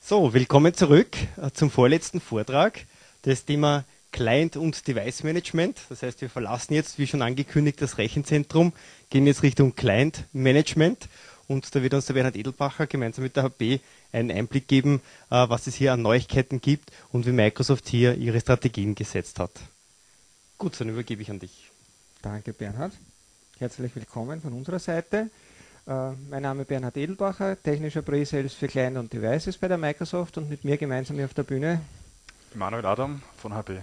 So, willkommen zurück zum vorletzten Vortrag. Das Thema Client und Device Management. Das heißt, wir verlassen jetzt, wie schon angekündigt, das Rechenzentrum, gehen jetzt Richtung Client Management. Und da wird uns der Bernhard Edelbacher gemeinsam mit der HP einen Einblick geben, was es hier an Neuigkeiten gibt und wie Microsoft hier ihre Strategien gesetzt hat. Gut, dann übergebe ich an dich. Danke, Bernhard. Herzlich willkommen von unserer Seite. Mein Name ist Bernhard Edelbacher, technischer Pre-Sales für Client und Devices bei der Microsoft und mit mir gemeinsam hier auf der Bühne Manuel Adam von HP.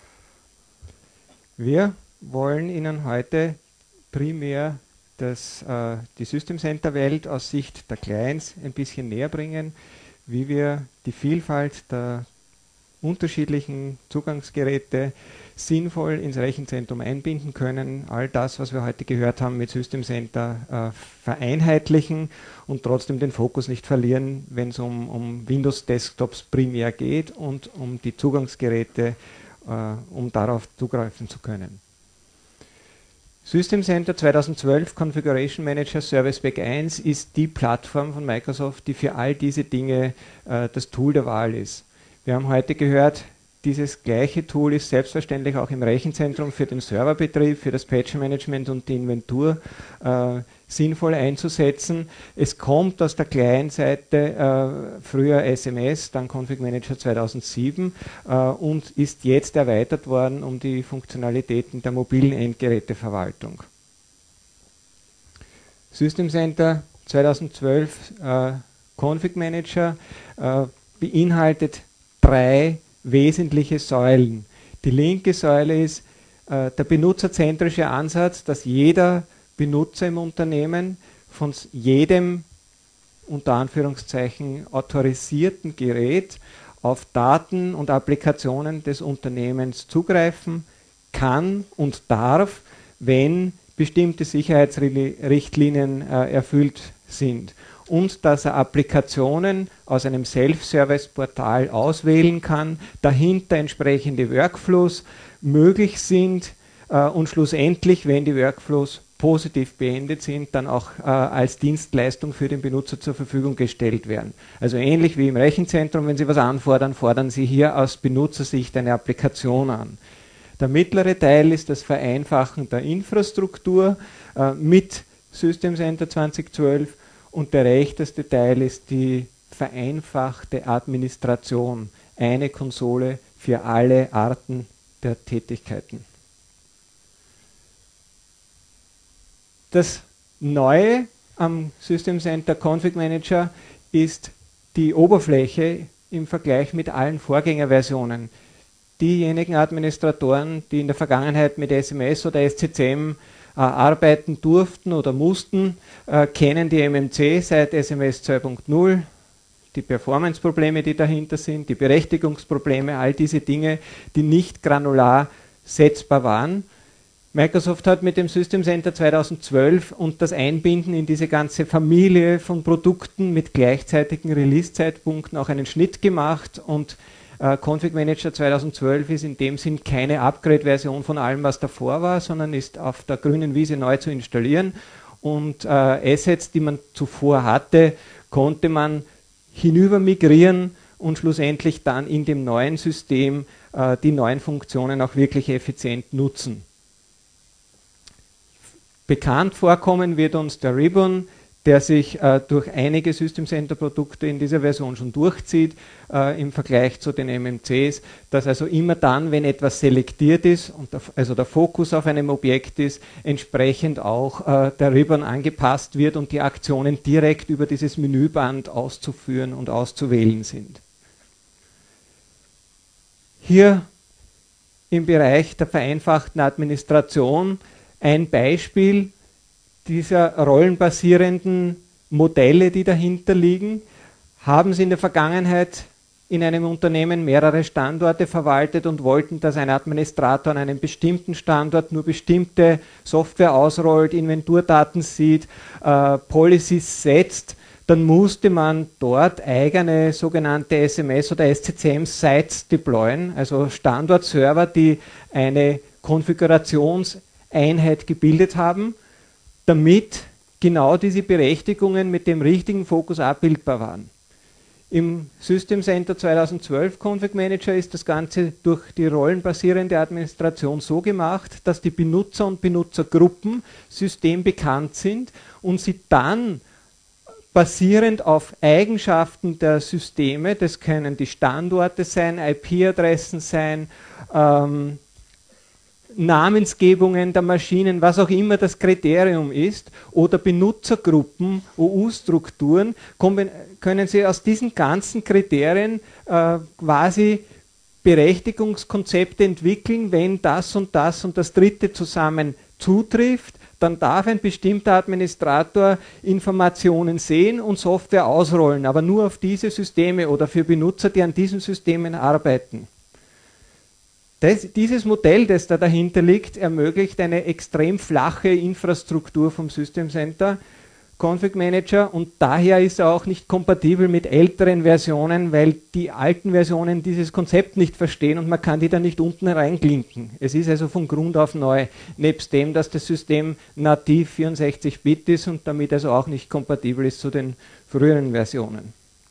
Wir wollen Ihnen heute primär die System Center Welt aus Sicht der Clients ein bisschen näher bringen, wie wir die Vielfalt der unterschiedlichen Zugangsgeräte sinnvoll ins Rechenzentrum einbinden können, all das, was wir heute gehört haben, mit System Center vereinheitlichen und trotzdem den Fokus nicht verlieren, wenn es um Windows-Desktops primär geht und um die Zugangsgeräte, um darauf zugreifen zu können. System Center 2012 Configuration Manager Service Pack 1 ist die Plattform von Microsoft, die für all diese Dinge das Tool der Wahl ist. Wir haben heute gehört, dieses gleiche Tool ist selbstverständlich auch im Rechenzentrum für den Serverbetrieb, für das Patch-Management und die Inventur sinnvoll einzusetzen. Es kommt aus der Client-Seite, früher SMS, dann Config Manager 2007 und ist jetzt erweitert worden um die Funktionalitäten der mobilen Endgeräteverwaltung. System Center 2012 Config Manager beinhaltet 3 wesentliche Säulen. Die linke Säule ist der benutzerzentrische Ansatz, dass jeder Benutzer im Unternehmen von jedem unter Anführungszeichen autorisierten Gerät auf Daten und Applikationen des Unternehmens zugreifen kann und darf, wenn bestimmte Sicherheitsrichtlinien erfüllt sind. Und dass er Applikationen aus einem Self-Service-Portal auswählen kann, dahinter entsprechende Workflows möglich sind und schlussendlich, wenn die Workflows positiv beendet sind, dann auch als Dienstleistung für den Benutzer zur Verfügung gestellt werden. Also ähnlich wie im Rechenzentrum, wenn Sie was anfordern, fordern Sie hier aus Benutzersicht eine Applikation an. Der mittlere Teil ist das Vereinfachen der Infrastruktur mit System Center 2012. Und der rechteste Teil ist die vereinfachte Administration. Eine Konsole für alle Arten der Tätigkeiten. Das Neue am System Center Config Manager ist die Oberfläche im Vergleich mit allen Vorgängerversionen. Diejenigen Administratoren, die in der Vergangenheit mit SMS oder SCCM arbeiten durften oder mussten, kennen die MMC seit SMS 2.0, die Performance-Probleme, die dahinter sind, die Berechtigungsprobleme, all diese Dinge, die nicht granular setzbar waren. Microsoft hat mit dem System Center 2012 und das Einbinden in diese ganze Familie von Produkten mit gleichzeitigen Release-Zeitpunkten auch einen Schnitt gemacht und Config Manager 2012 ist in dem Sinn keine Upgrade-Version von allem, was davor war, sondern ist auf der grünen Wiese neu zu installieren. Und Assets, die man zuvor hatte, konnte man hinüber migrieren und schlussendlich dann in dem neuen System die neuen Funktionen auch wirklich effizient nutzen. Bekannt vorkommen wird uns der Ribbon, der sich durch einige System Center Produkte in dieser Version schon durchzieht im Vergleich zu den MMCs, dass also immer dann, wenn etwas selektiert ist und also der Fokus auf einem Objekt ist, entsprechend auch der Ribbon angepasst wird und die Aktionen direkt über dieses Menüband auszuführen und auszuwählen sind. Hier im Bereich der vereinfachten Administration ein Beispiel dieser rollenbasierenden Modelle, die dahinter liegen. Haben Sie in der Vergangenheit in einem Unternehmen mehrere Standorte verwaltet und wollten, dass ein Administrator an einem bestimmten Standort nur bestimmte Software ausrollt, Inventurdaten sieht, Policies setzt, dann musste man dort eigene sogenannte SMS- oder SCCM-Sites deployen, also Standortserver, die eine Konfigurationseinheit gebildet haben, damit genau diese Berechtigungen mit dem richtigen Fokus abbildbar waren. Im System Center 2012 Config Manager ist das Ganze durch die rollenbasierende Administration so gemacht, dass die Benutzer und Benutzergruppen systembekannt sind und sie dann basierend auf Eigenschaften der Systeme, das können die Standorte sein, IP-Adressen sein, Namensgebungen der Maschinen, was auch immer das Kriterium ist, oder Benutzergruppen, OU-Strukturen, können Sie aus diesen ganzen Kriterien quasi Berechtigungskonzepte entwickeln. Wenn das und das und das dritte zusammen zutrifft, dann darf ein bestimmter Administrator Informationen sehen und Software ausrollen, aber nur auf diese Systeme oder für Benutzer, die an diesen Systemen arbeiten. Dieses Modell, das da dahinter liegt, ermöglicht eine extrem flache Infrastruktur vom System Center Config Manager und daher ist er auch nicht kompatibel mit älteren Versionen, weil die alten Versionen dieses Konzept nicht verstehen und man kann die dann nicht unten reinklinken. Es ist also von Grund auf neu, nebst dem, dass das System nativ 64-Bit ist und damit also auch nicht kompatibel ist zu den früheren Versionen.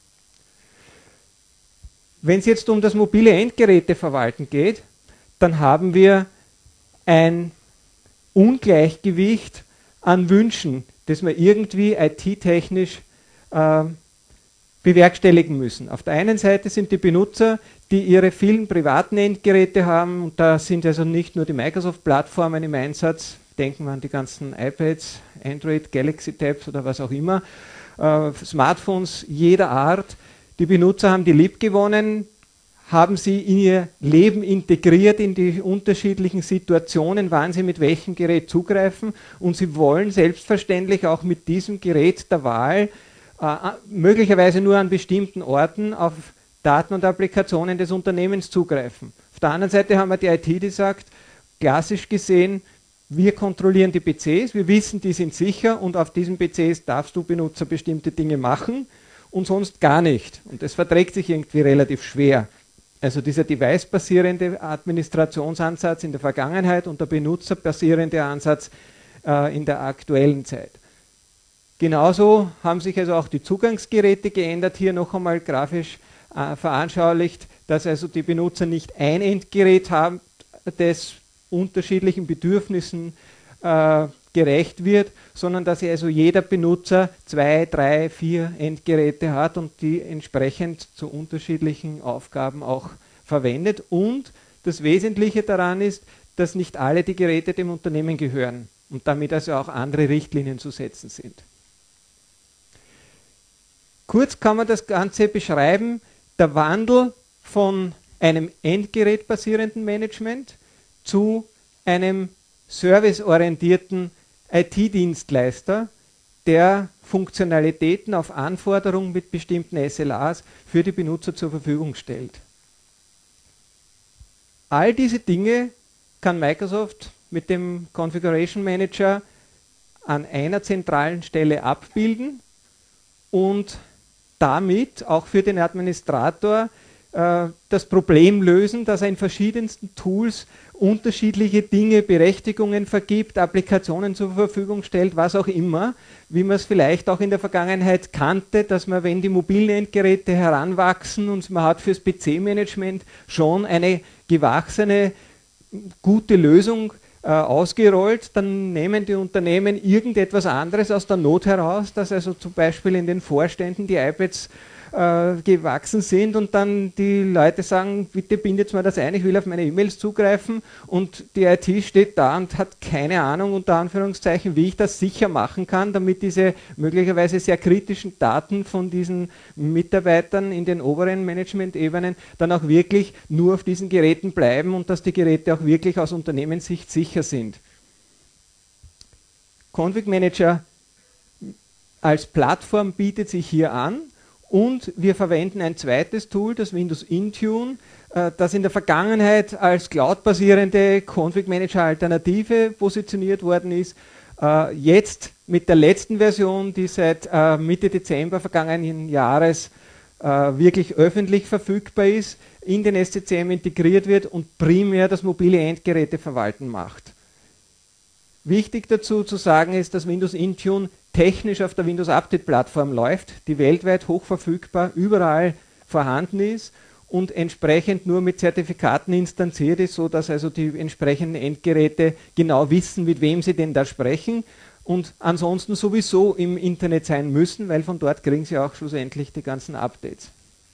Wenn es jetzt um das mobile Endgeräteverwalten geht, dann haben wir ein Ungleichgewicht an Wünschen, das wir irgendwie IT-technisch bewerkstelligen müssen. Auf der einen Seite sind die Benutzer, die ihre vielen privaten Endgeräte haben, und da sind also nicht nur die Microsoft-Plattformen im Einsatz, denken wir an die ganzen iPads, Android, Galaxy Tabs oder was auch immer, Smartphones jeder Art. Die Benutzer haben die liebgewonnen, haben sie in ihr Leben integriert, in die unterschiedlichen Situationen, wann sie mit welchem Gerät zugreifen und sie wollen selbstverständlich auch mit diesem Gerät der Wahl möglicherweise nur an bestimmten Orten auf Daten und Applikationen des Unternehmens zugreifen. Auf der anderen Seite haben wir die IT, die sagt, klassisch gesehen, wir kontrollieren die PCs, wir wissen, die sind sicher und auf diesen PCs darfst du Benutzer bestimmte Dinge machen und sonst gar nicht. Und das verträgt sich irgendwie relativ schwer. Also dieser device-basierende Administrationsansatz in der Vergangenheit und der benutzerbasierende Ansatz in der aktuellen Zeit. Genauso haben sich also auch die Zugangsgeräte geändert, hier noch einmal grafisch veranschaulicht, dass also die Benutzer nicht ein Endgerät haben, das unterschiedlichen Bedürfnissen gerecht wird, sondern dass also jeder Benutzer 2, 3, 4 Endgeräte hat und die entsprechend zu unterschiedlichen Aufgaben auch verwendet. Und das Wesentliche daran ist, dass nicht alle die Geräte dem Unternehmen gehören und damit also auch andere Richtlinien zu setzen sind. Kurz kann man das Ganze beschreiben, der Wandel von einem endgerätbasierenden Management zu einem serviceorientierten IT-Dienstleister, der Funktionalitäten auf Anforderung mit bestimmten SLAs für die Benutzer zur Verfügung stellt. All diese Dinge kann Microsoft mit dem Configuration Manager an einer zentralen Stelle abbilden und damit auch für den Administrator das Problem lösen, dass er in verschiedensten Tools unterschiedliche Dinge, Berechtigungen vergibt, Applikationen zur Verfügung stellt, was auch immer, wie man es vielleicht auch in der Vergangenheit kannte, dass man, wenn die mobilen Endgeräte heranwachsen und man hat fürs PC-Management schon eine gewachsene, gute Lösung ausgerollt, dann nehmen die Unternehmen irgendetwas anderes aus der Not heraus, dass also zum Beispiel in den Vorständen die iPads gewachsen sind und dann die Leute sagen, bitte bindet mir das ein, ich will auf meine E-Mails zugreifen und die IT steht da und hat keine Ahnung, unter Anführungszeichen, wie ich das sicher machen kann, damit diese möglicherweise sehr kritischen Daten von diesen Mitarbeitern in den oberen Management-Ebenen dann auch wirklich nur auf diesen Geräten bleiben und dass die Geräte auch wirklich aus Unternehmenssicht sicher sind. Config Manager als Plattform bietet sich hier an. Und wir verwenden ein zweites Tool, das Windows Intune, das in der Vergangenheit als cloud-basierende Config-Manager-Alternative positioniert worden ist. Jetzt mit der letzten Version, die seit Mitte Dezember vergangenen Jahres wirklich öffentlich verfügbar ist, in den SCCM integriert wird und primär das mobile Endgeräteverwalten macht. Wichtig dazu zu sagen ist, dass Windows Intune technisch auf der Windows Update Plattform läuft, die weltweit hochverfügbar überall vorhanden ist und entsprechend nur mit Zertifikaten instanziert ist, sodass also die entsprechenden Endgeräte genau wissen, mit wem sie denn da sprechen und ansonsten sowieso im Internet sein müssen, weil von dort kriegen sie auch schlussendlich die ganzen Updates.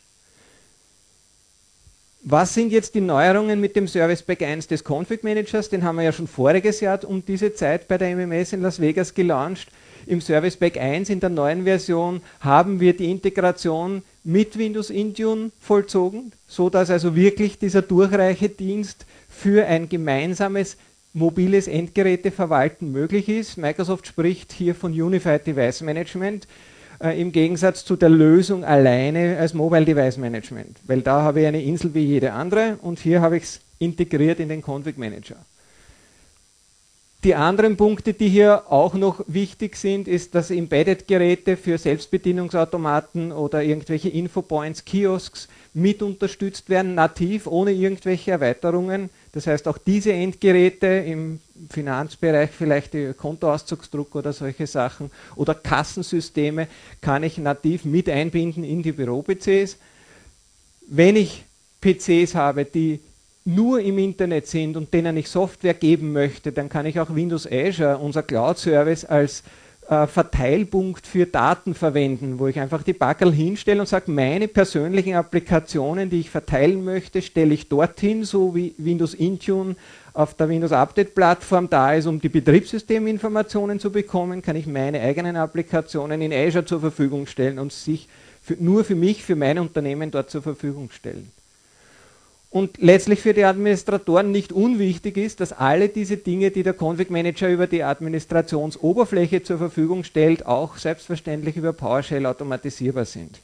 Was sind jetzt die Neuerungen mit dem Service Pack 1 des Config Managers? Den haben wir ja schon voriges Jahr um diese Zeit bei der MMS in Las Vegas gelauncht. Im Service Pack 1 in der neuen Version haben wir die Integration mit Windows Intune vollzogen, so dass also wirklich dieser Durchreichedienst für ein gemeinsames mobiles Endgeräteverwalten möglich ist. Microsoft spricht hier von Unified Device Management im Gegensatz zu der Lösung alleine als Mobile Device Management, weil da habe ich eine Insel wie jede andere und hier habe ich es integriert in den Config Manager. Die anderen Punkte, die hier auch noch wichtig sind, ist, dass Embedded-Geräte für Selbstbedienungsautomaten oder irgendwelche Infopoints, Kiosks mit unterstützt werden, nativ, ohne irgendwelche Erweiterungen. Das heißt, auch diese Endgeräte im Finanzbereich, vielleicht die Kontoauszugsdruck oder solche Sachen oder Kassensysteme, kann ich nativ mit einbinden in die Büro-PCs. Wenn ich PCs habe, die nur im Internet sind und denen ich Software geben möchte, dann kann ich auch Windows Azure, unser Cloud-Service, als Verteilpunkt für Daten verwenden, wo ich einfach die Packerl hinstelle und sage, meine persönlichen Applikationen, die ich verteilen möchte, stelle ich dorthin, so wie Windows Intune auf der Windows Update Plattform da ist, um die Betriebssysteminformationen zu bekommen, kann ich meine eigenen Applikationen in Azure zur Verfügung stellen und sich nur für mich, für mein Unternehmen dort zur Verfügung stellen. Und letztlich für die Administratoren nicht unwichtig ist, dass alle diese Dinge, die der Config Manager über die Administrationsoberfläche zur Verfügung stellt, auch selbstverständlich über PowerShell automatisierbar sind.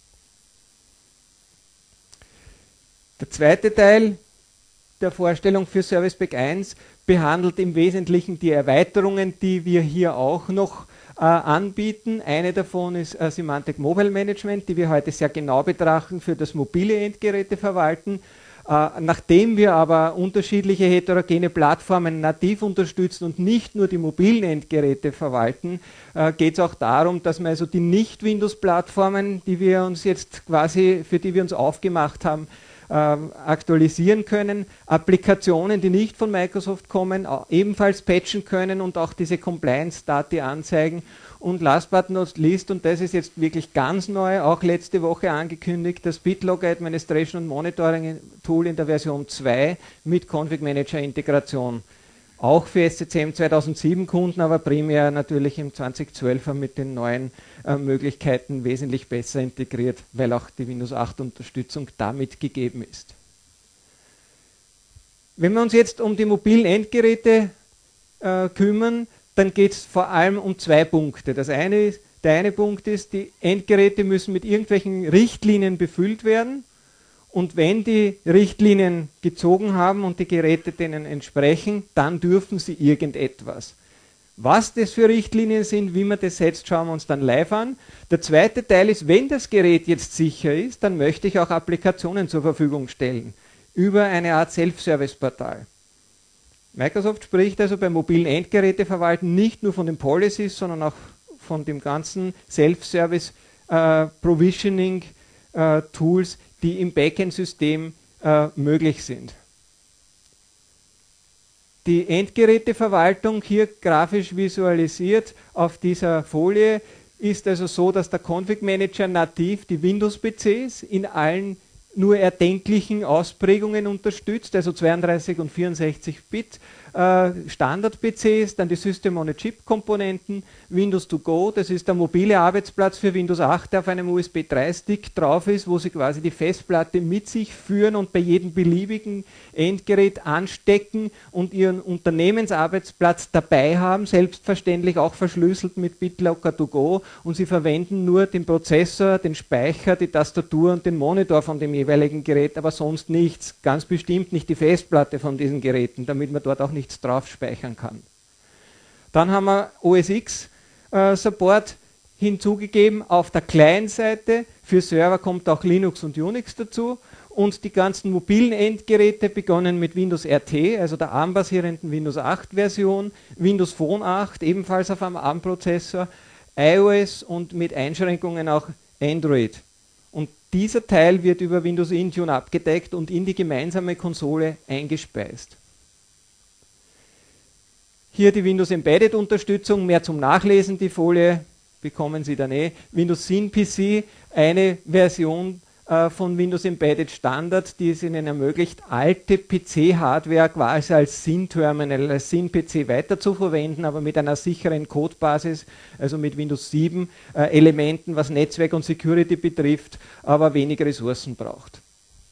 Der zweite Teil der Vorstellung für Service Pack 1 behandelt im Wesentlichen die Erweiterungen, die wir hier auch noch anbieten. Eine davon ist Symantec Mobile Management, die wir heute sehr genau betrachten für das mobile Endgeräteverwalten. Nachdem wir aber unterschiedliche heterogene Plattformen nativ unterstützen und nicht nur die mobilen Endgeräte verwalten, geht es auch darum, dass wir also die Nicht-Windows-Plattformen, die wir uns jetzt quasi, für die wir uns aufgemacht haben, aktualisieren können, Applikationen, die nicht von Microsoft kommen, ebenfalls patchen können und auch diese Compliance-Dati anzeigen. Und last but not least, und das ist jetzt wirklich ganz neu, auch letzte Woche angekündigt, das BitLocker Administration und Monitoring Tool in der Version 2 mit Config Manager Integration. Auch für SCCM 2007 Kunden, aber primär natürlich im 2012er mit den neuen Möglichkeiten wesentlich besser integriert, weil auch die Windows 8 Unterstützung damit gegeben ist. Wenn wir uns jetzt um die mobilen Endgeräte kümmern, dann geht es vor allem um zwei Punkte. Der eine Punkt ist, die Endgeräte müssen mit irgendwelchen Richtlinien befüllt werden. Und wenn die Richtlinien gezogen haben und die Geräte denen entsprechen, dann dürfen sie irgendetwas. Was das für Richtlinien sind, wie man das setzt, schauen wir uns dann live an. Der zweite Teil ist, wenn das Gerät jetzt sicher ist, dann möchte ich auch Applikationen zur Verfügung stellen über eine Art Self-Service-Portal. Microsoft spricht also beim mobilen Endgeräteverwalten nicht nur von den Policies, sondern auch von dem ganzen Self-Service Provisioning Tools, die im Backend-System möglich sind. Die Endgeräteverwaltung, hier grafisch visualisiert auf dieser Folie, ist also so, dass der Config Manager nativ die Windows-PCs in allen nur erdenklichen Ausprägungen unterstützt, also 32 und 64 Bit Standard-PCs, dann die System-on-a-Chip-Komponenten, Windows to Go, das ist der mobile Arbeitsplatz für Windows 8, der auf einem USB 3-Stick drauf ist, wo Sie quasi die Festplatte mit sich führen und bei jedem beliebigen Endgerät anstecken und Ihren Unternehmensarbeitsplatz dabei haben, selbstverständlich auch verschlüsselt mit BitLocker to Go, und Sie verwenden nur den Prozessor, den Speicher, die Tastatur und den Monitor von dem jeweiligen Gerät, aber sonst nichts, ganz bestimmt nicht die Festplatte von diesen Geräten, damit man dort auch nichts drauf speichern kann. Dann haben wir OS X Support hinzugegeben auf der Client-Seite. Für Server kommt auch Linux und Unix dazu. Und die ganzen mobilen Endgeräte begonnen mit Windows RT, also der ARM-basierenden Windows 8 Version, Windows Phone 8, ebenfalls auf einem ARM-Prozessor, iOS und mit Einschränkungen auch Android. Und dieser Teil wird über Windows Intune abgedeckt und in die gemeinsame Konsole eingespeist. Hier die Windows Embedded Unterstützung, mehr zum Nachlesen, die Folie bekommen Sie dann eh. Windows SYN-PC, eine Version von Windows Embedded Standard, die es Ihnen ermöglicht, alte PC-Hardware quasi als SYN-Terminal, als SYN-PC weiterzuverwenden, aber mit einer sicheren Codebasis, also mit Windows 7 Elementen, was Netzwerk und Security betrifft, aber wenig Ressourcen braucht.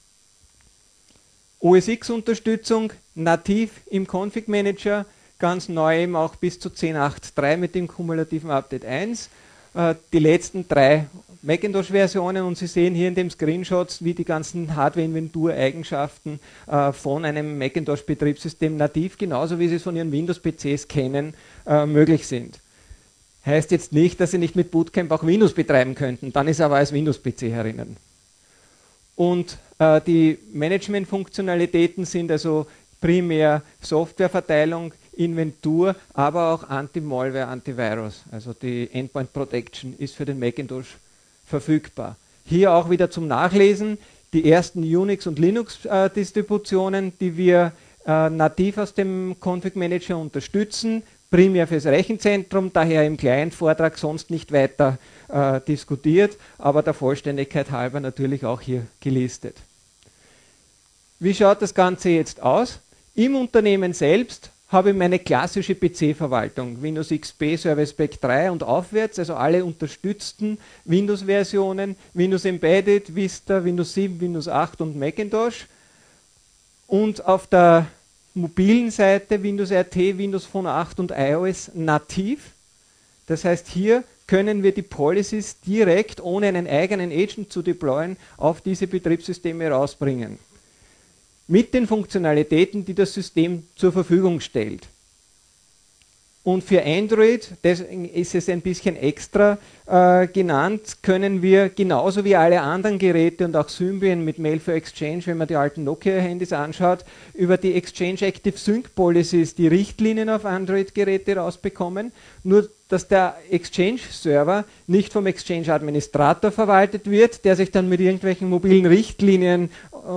OS X-Unterstützung, nativ im Config Manager, ganz neu eben auch bis zu 10.8.3 mit dem kumulativen Update 1. Die letzten 3 Macintosh-Versionen und Sie sehen hier in dem Screenshot, wie die ganzen Hardware-Inventur-Eigenschaften von einem Macintosh-Betriebssystem nativ, genauso wie Sie es von Ihren Windows-PCs kennen, möglich sind. Heißt jetzt nicht, dass Sie nicht mit Bootcamp auch Windows betreiben könnten, dann ist aber als Windows-PC herinnen. Und die Management-Funktionalitäten sind also primär Softwareverteilung, Inventur, aber auch Anti-Malware, Antivirus. Also die Endpoint Protection ist für den Macintosh verfügbar. Hier auch wieder zum Nachlesen die ersten Unix- und Linux-Distributionen, die wir nativ aus dem Config Manager unterstützen, primär fürs Rechenzentrum, daher im Client-Vortrag sonst nicht weiter diskutiert, aber der Vollständigkeit halber natürlich auch hier gelistet. Wie schaut das Ganze jetzt aus? Im Unternehmen selbst habe ich meine klassische PC-Verwaltung, Windows XP, Service Pack 3 und aufwärts, also alle unterstützten Windows-Versionen, Windows Embedded, Vista, Windows 7, Windows 8 und Macintosh. Und auf der mobilen Seite Windows RT, Windows Phone 8 und iOS nativ. Das heißt, hier können wir die Policies direkt, ohne einen eigenen Agent zu deployen, auf diese Betriebssysteme rausbringen. Mit den Funktionalitäten, die das System zur Verfügung stellt. Und für Android, deswegen ist es ein bisschen extra genannt, können wir genauso wie alle anderen Geräte und auch Symbian mit Mail for Exchange, wenn man die alten Nokia-Handys anschaut, über die Exchange Active Sync Policies die Richtlinien auf Android-Geräte rausbekommen. Nur, dass der Exchange-Server nicht vom Exchange-Administrator verwaltet wird, der sich dann mit irgendwelchen mobilen Richtlinien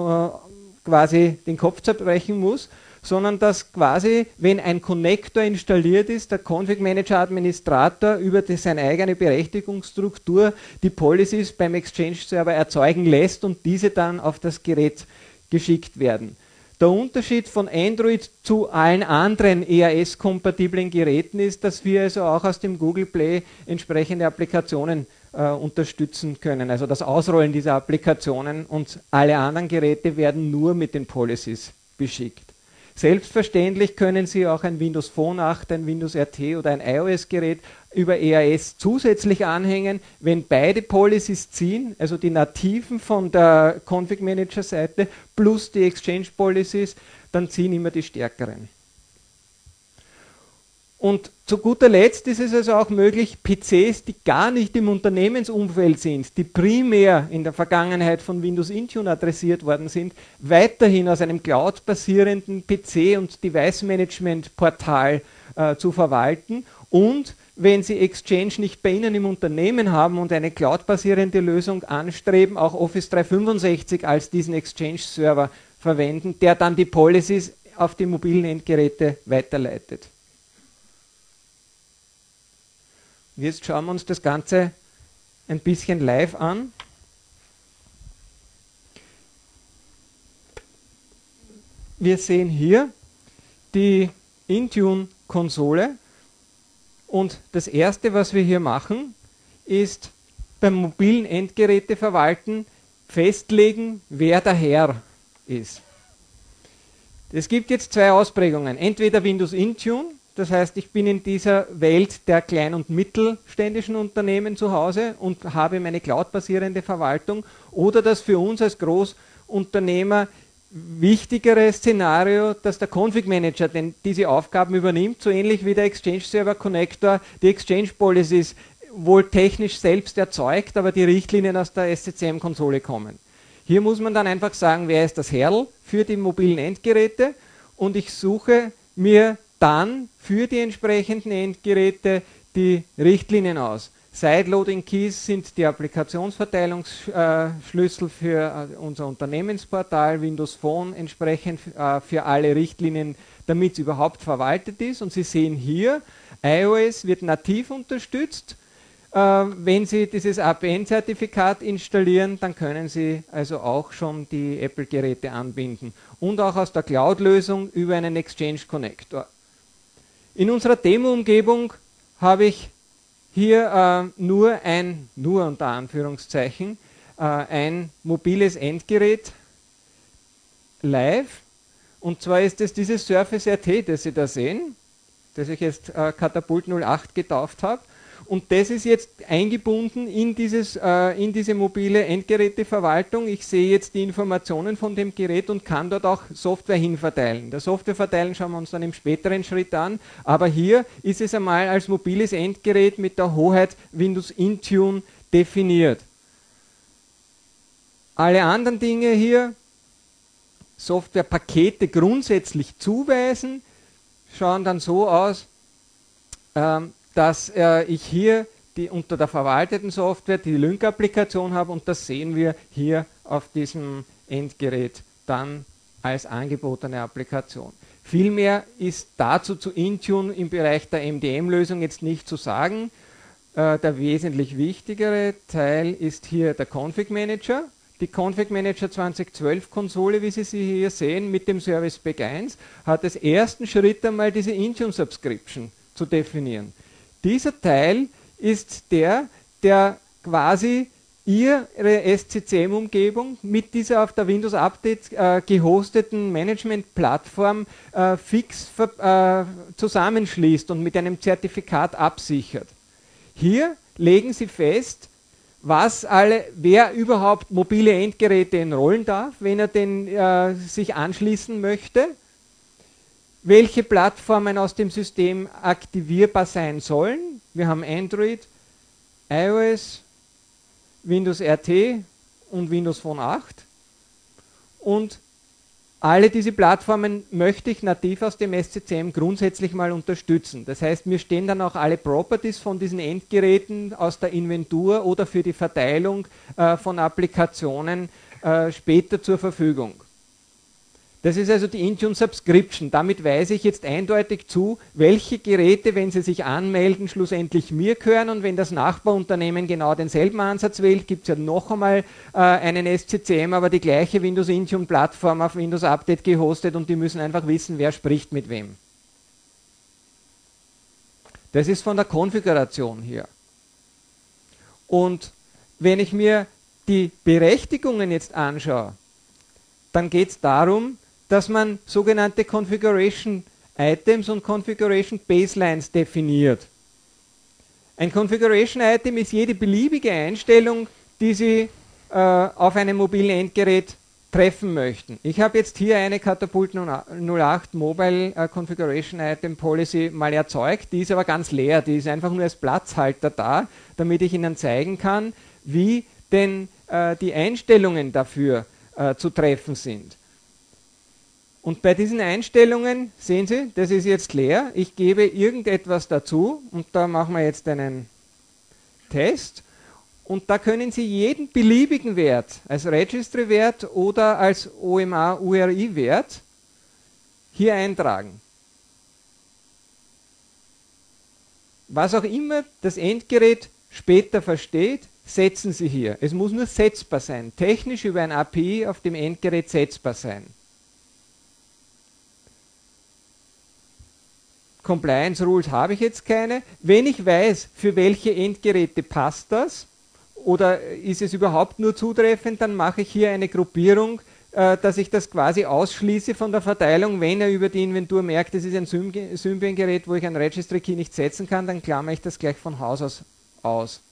quasi den Kopf zerbrechen muss, sondern dass quasi, wenn ein Connector installiert ist, der Config Manager Administrator über seine eigene Berechtigungsstruktur die Policies beim Exchange Server erzeugen lässt und diese dann auf das Gerät geschickt werden. Der Unterschied von Android zu allen anderen EAS-kompatiblen Geräten ist, dass wir also auch aus dem Google Play entsprechende Applikationen unterstützen können. Also das Ausrollen dieser Applikationen und alle anderen Geräte werden nur mit den Policies beschickt. Selbstverständlich können Sie auch ein Windows Phone 8, ein Windows RT oder ein iOS-Gerät über EAS zusätzlich anhängen, wenn beide Policies ziehen, also die nativen von der Config Manager Seite plus die Exchange Policies, dann ziehen immer die stärkeren. Und zu guter Letzt ist es also auch möglich, PCs, die gar nicht im Unternehmensumfeld sind, die primär in der Vergangenheit von Windows Intune adressiert worden sind, weiterhin aus einem cloud-basierenden PC- und Device-Management-Portal zu verwalten. Und wenn Sie Exchange nicht bei Ihnen im Unternehmen haben und eine cloud-basierende Lösung anstreben, auch Office 365 als diesen Exchange-Server verwenden, der dann die Policies auf die mobilen Endgeräte weiterleitet. Jetzt schauen wir uns das Ganze ein bisschen live an. Wir sehen hier die Intune-Konsole und das erste, was wir hier machen, ist beim mobilen Endgeräteverwalten festlegen, wer der Herr ist. Es gibt jetzt zwei Ausprägungen, entweder Windows Intune, das heißt, ich bin in dieser Welt der klein- und mittelständischen Unternehmen zu Hause und habe meine cloud-basierende Verwaltung, oder das für uns als Großunternehmer wichtigere Szenario, dass der Config Manager denn diese Aufgaben übernimmt, so ähnlich wie der Exchange Server Connector die Exchange Policies wohl technisch selbst erzeugt, aber die Richtlinien aus der SCCM-Konsole kommen. Hier muss man dann einfach sagen, wer ist das Herrl für die mobilen Endgeräte, und ich suche mir dann für die entsprechenden Endgeräte die Richtlinien aus. Sideloading Keys sind die Applikationsverteilungsschlüssel für unser Unternehmensportal, Windows Phone entsprechend für alle Richtlinien, damit es überhaupt verwaltet ist. Und Sie sehen hier, iOS wird nativ unterstützt. Wenn Sie dieses APN-Zertifikat installieren, dann können Sie also auch schon die Apple-Geräte anbinden. Und auch aus der Cloud-Lösung über einen Exchange-Connector. In unserer Demo-Umgebung habe ich hier nur unter Anführungszeichen, ein mobiles Endgerät live. Und zwar ist es dieses Surface RT, das Sie da sehen, das ich jetzt Katapult 08 getauft habe. Und das ist jetzt eingebunden in diese mobile Endgeräteverwaltung. Ich sehe jetzt die Informationen von dem Gerät und kann dort auch Software hinverteilen. Das Softwareverteilen schauen wir uns dann im späteren Schritt an. Aber hier ist es einmal als mobiles Endgerät mit der Hoheit Windows Intune definiert. Alle anderen Dinge hier, Softwarepakete grundsätzlich zuweisen, schauen dann so aus, dass ich hier unter der verwalteten Software die Lync-Applikation habe und das sehen wir hier auf diesem Endgerät dann als angebotene Applikation. Viel mehr ist dazu zu Intune im Bereich der MDM-Lösung jetzt nicht zu sagen. Der wesentlich wichtigere Teil ist hier der Config Manager. Die Config Manager 2012 Konsole, wie Sie sie hier sehen, mit dem Service Pack 1, hat als ersten Schritt einmal diese Intune Subscription zu definieren. Dieser Teil ist der quasi Ihre SCCM-Umgebung mit dieser auf der Windows Update gehosteten Management-Plattform fix zusammenschließt und mit einem Zertifikat absichert. Hier legen Sie fest, wer überhaupt mobile Endgeräte enrollen darf, wenn er denn sich anschließen möchte, welche Plattformen aus dem System aktivierbar sein sollen. Wir haben Android, iOS, Windows RT und Windows Phone 8. Und alle diese Plattformen möchte ich nativ aus dem SCCM grundsätzlich mal unterstützen. Das heißt, mir stehen dann auch alle Properties von diesen Endgeräten aus der Inventur oder für die Verteilung von Applikationen später zur Verfügung. Das ist also die Intune Subscription. Damit weise ich jetzt eindeutig zu, welche Geräte, wenn sie sich anmelden, schlussendlich mir gehören. Und wenn das Nachbarunternehmen genau denselben Ansatz wählt, gibt es ja noch einmal einen SCCM, aber die gleiche Windows Intune Plattform auf Windows Update gehostet und die müssen einfach wissen, wer spricht mit wem. Das ist von der Konfiguration hier. Und wenn ich mir die Berechtigungen jetzt anschaue, dann geht es darum, dass man sogenannte Configuration Items und Configuration Baselines definiert. Ein Configuration Item ist jede beliebige Einstellung, die Sie auf einem mobilen Endgerät treffen möchten. Ich habe jetzt hier eine Katapult 08 Mobile Configuration Item Policy mal erzeugt, die ist aber ganz leer, die ist einfach nur als Platzhalter da, damit ich Ihnen zeigen kann, wie denn die Einstellungen dafür zu treffen sind. Und bei diesen Einstellungen, sehen Sie, das ist jetzt leer, ich gebe irgendetwas dazu und da machen wir jetzt einen Test und da können Sie jeden beliebigen Wert als Registry-Wert oder als OMA-URI-Wert hier eintragen. Was auch immer das Endgerät später versteht, setzen Sie hier. Es muss nur setzbar sein, technisch über ein API auf dem Endgerät setzbar sein. Compliance Rules habe ich jetzt keine. Wenn ich weiß, für welche Endgeräte passt das oder ist es überhaupt nur zutreffend, dann mache ich hier eine Gruppierung, dass ich das quasi ausschließe von der Verteilung. Wenn er über die Inventur merkt, es ist ein Symbian-Gerät, wo ich ein Registry Key nicht setzen kann, dann klammere ich das gleich von Haus aus.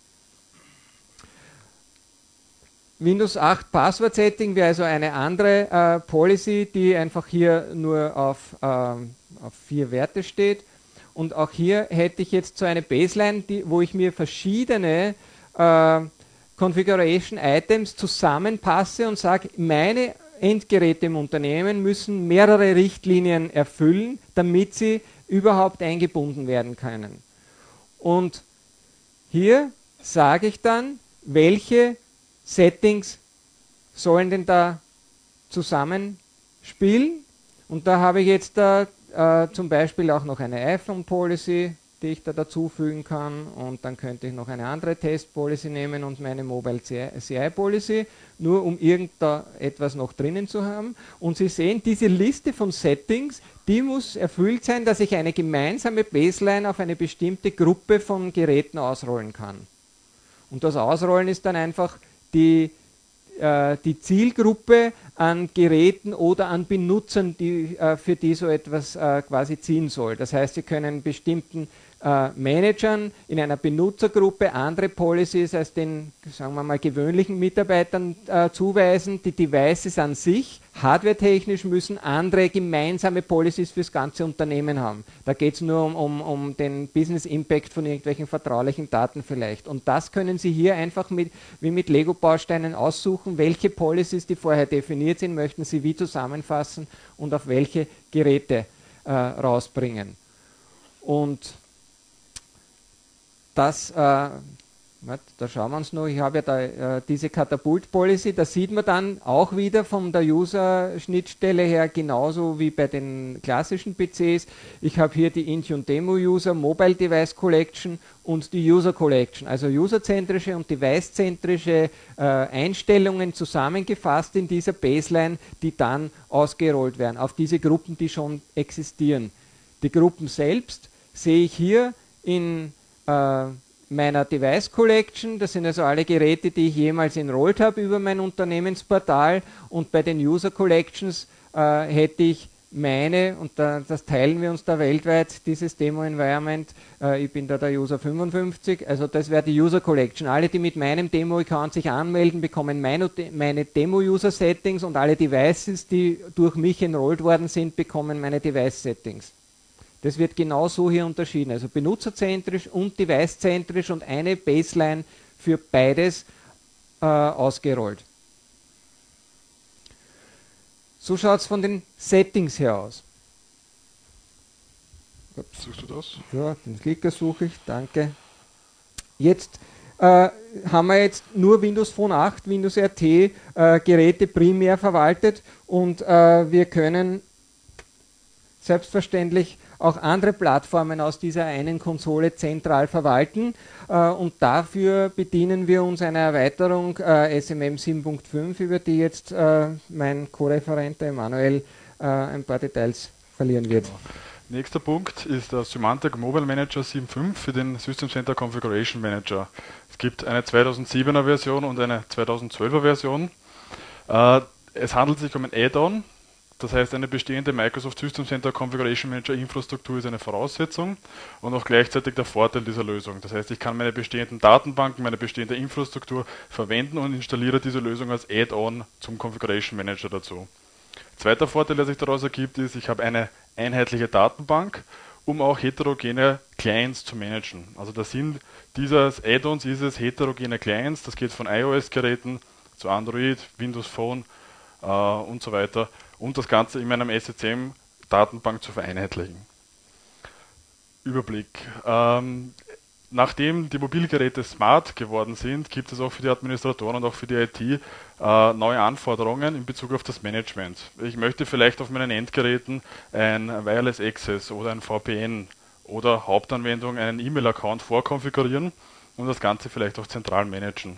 Windows 8 Password Setting wäre also eine andere Policy, die einfach hier nur auf 4 Werte steht. Und auch hier hätte ich jetzt so eine Baseline, wo ich mir verschiedene Configuration Items zusammenpasse und sage, meine Endgeräte im Unternehmen müssen mehrere Richtlinien erfüllen, damit sie überhaupt eingebunden werden können. Und hier sage ich dann, welche Settings sollen denn da zusammenspielen. Und da habe ich jetzt zum Beispiel auch noch eine iPhone Policy, die ich da dazufügen kann, und dann könnte ich noch eine andere Test Policy nehmen und meine Mobile CI Policy, nur um irgendetwas noch drinnen zu haben. Und Sie sehen, diese Liste von Settings, die muss erfüllt sein, dass ich eine gemeinsame Baseline auf eine bestimmte Gruppe von Geräten ausrollen kann. Und das Ausrollen ist dann einfach die Zielgruppe an Geräten oder an Benutzern, für die so etwas quasi ziehen soll. Das heißt, Sie können bestimmten Managern in einer Benutzergruppe andere Policies als den, sagen wir mal, gewöhnlichen Mitarbeitern zuweisen. Die Devices an sich, hardwaretechnisch, müssen andere gemeinsame Policies fürs ganze Unternehmen haben. Da geht es nur um den Business Impact von irgendwelchen vertraulichen Daten vielleicht. Und das können Sie hier einfach wie mit Lego-Bausteinen aussuchen, welche Policies, die vorher definiert sind, möchten Sie wie zusammenfassen und auf welche Geräte rausbringen. Und das, da schauen wir uns noch, ich habe ja da diese Katapult-Policy, da sieht man dann auch wieder von der User-Schnittstelle her genauso wie bei den klassischen PCs. Ich habe hier die Intune Demo User, Mobile Device Collection und die User Collection, also userzentrische und device-zentrische Einstellungen zusammengefasst in dieser Baseline, die dann ausgerollt werden auf diese Gruppen, die schon existieren. Die Gruppen selbst sehe ich hier in meiner Device Collection, das sind also alle Geräte, die ich jemals enrollt habe über mein Unternehmensportal, und bei den User Collections hätte ich meine, und das teilen wir uns da weltweit, dieses Demo-Environment, ich bin da der User 55, also das wäre die User Collection. Alle, die mit meinem Demo-Account sich anmelden, bekommen meine Demo-User-Settings, und alle Devices, die durch mich enrollt worden sind, bekommen meine Device-Settings. Das wird genau so hier unterschieden, also benutzerzentrisch und devicezentrisch und eine Baseline für beides ausgerollt. So schaut es von den Settings her aus. Suchst du das? Ja, den Klicker suche ich, danke. Jetzt haben wir jetzt nur Windows Phone 8, Windows RT Geräte primär verwaltet, und wir können selbstverständlich auch andere Plattformen aus dieser einen Konsole zentral verwalten, und dafür bedienen wir uns einer Erweiterung SMM 7.5, über die jetzt mein Co-Referent Emanuel ein paar Details verlieren wird. Genau. Nächster Punkt ist der Symantec Mobile Manager 7.5 für den System Center Configuration Manager. Es gibt eine 2007er Version und eine 2012er Version. Es handelt sich um ein Add-on. Das heißt, eine bestehende Microsoft System Center Configuration Manager Infrastruktur ist eine Voraussetzung und auch gleichzeitig der Vorteil dieser Lösung. Das heißt, ich kann meine bestehenden Datenbanken, meine bestehende Infrastruktur verwenden und installiere diese Lösung als Add-on zum Configuration Manager dazu. Zweiter Vorteil, der sich daraus ergibt, ist, ich habe eine einheitliche Datenbank, um auch heterogene Clients zu managen. Also der Sinn dieses Add-ons ist es, heterogene Clients, das geht von iOS-Geräten zu Android, Windows Phone und so weiter, und das Ganze in meinem SCCM-Datenbank zu vereinheitlichen. Überblick. Nachdem die Mobilgeräte smart geworden sind, gibt es auch für die Administratoren und auch für die IT neue Anforderungen in Bezug auf das Management. Ich möchte vielleicht auf meinen Endgeräten ein Wireless Access oder ein VPN oder Hauptanwendung einen E-Mail-Account vorkonfigurieren und das Ganze vielleicht auch zentral managen.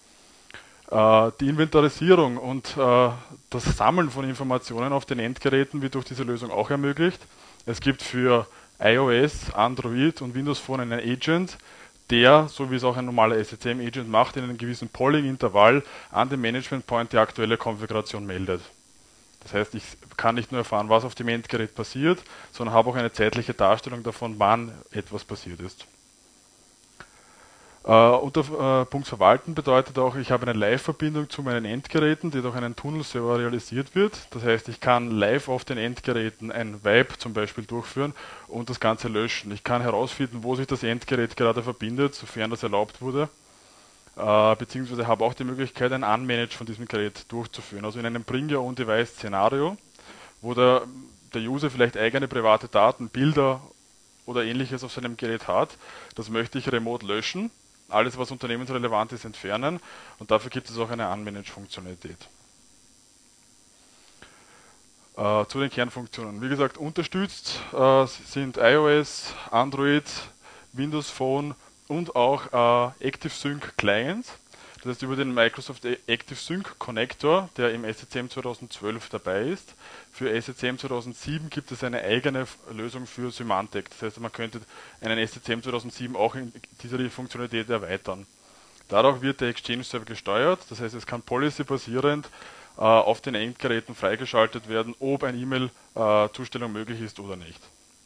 Die Inventarisierung und das Sammeln von Informationen auf den Endgeräten wird durch diese Lösung auch ermöglicht. Es gibt für iOS, Android und Windows Phone einen Agent, der, so wie es auch ein normaler SCCM-Agent macht, in einem gewissen Polling-Intervall an den Management Point die aktuelle Konfiguration meldet. Das heißt, ich kann nicht nur erfahren, was auf dem Endgerät passiert, sondern habe auch eine zeitliche Darstellung davon, wann etwas passiert ist. Unter Punkt Verwalten bedeutet auch, ich habe eine Live-Verbindung zu meinen Endgeräten, die durch einen Tunnelserver realisiert wird. Das heißt, ich kann live auf den Endgeräten ein Wipe zum Beispiel durchführen und das Ganze löschen. Ich kann herausfinden, wo sich das Endgerät gerade verbindet, sofern das erlaubt wurde. Beziehungsweise habe auch die Möglichkeit, ein Unmanage von diesem Gerät durchzuführen. Also in einem Bring Your Own Device Szenario, wo der User vielleicht eigene private Daten, Bilder oder ähnliches auf seinem Gerät hat. Das möchte ich remote löschen. alles, was unternehmensrelevant ist, entfernen. Und dafür gibt es auch eine Unmanage-Funktionalität. Zu den Kernfunktionen. Wie gesagt, unterstützt sind iOS, Android, Windows Phone und auch ActiveSync Clients. Das heißt, über den Microsoft ActiveSync Connector, der im SCCM 2012 dabei ist. Für SCCM 2007 gibt es eine eigene Lösung für Symantec. Das heißt, man könnte einen SCCM 2007 auch in dieser Funktionalität erweitern. Dadurch wird der Exchange-Server gesteuert. Das heißt, es kann policy-basierend auf den Endgeräten freigeschaltet werden, ob eine E-Mail-Zustellung möglich ist oder nicht.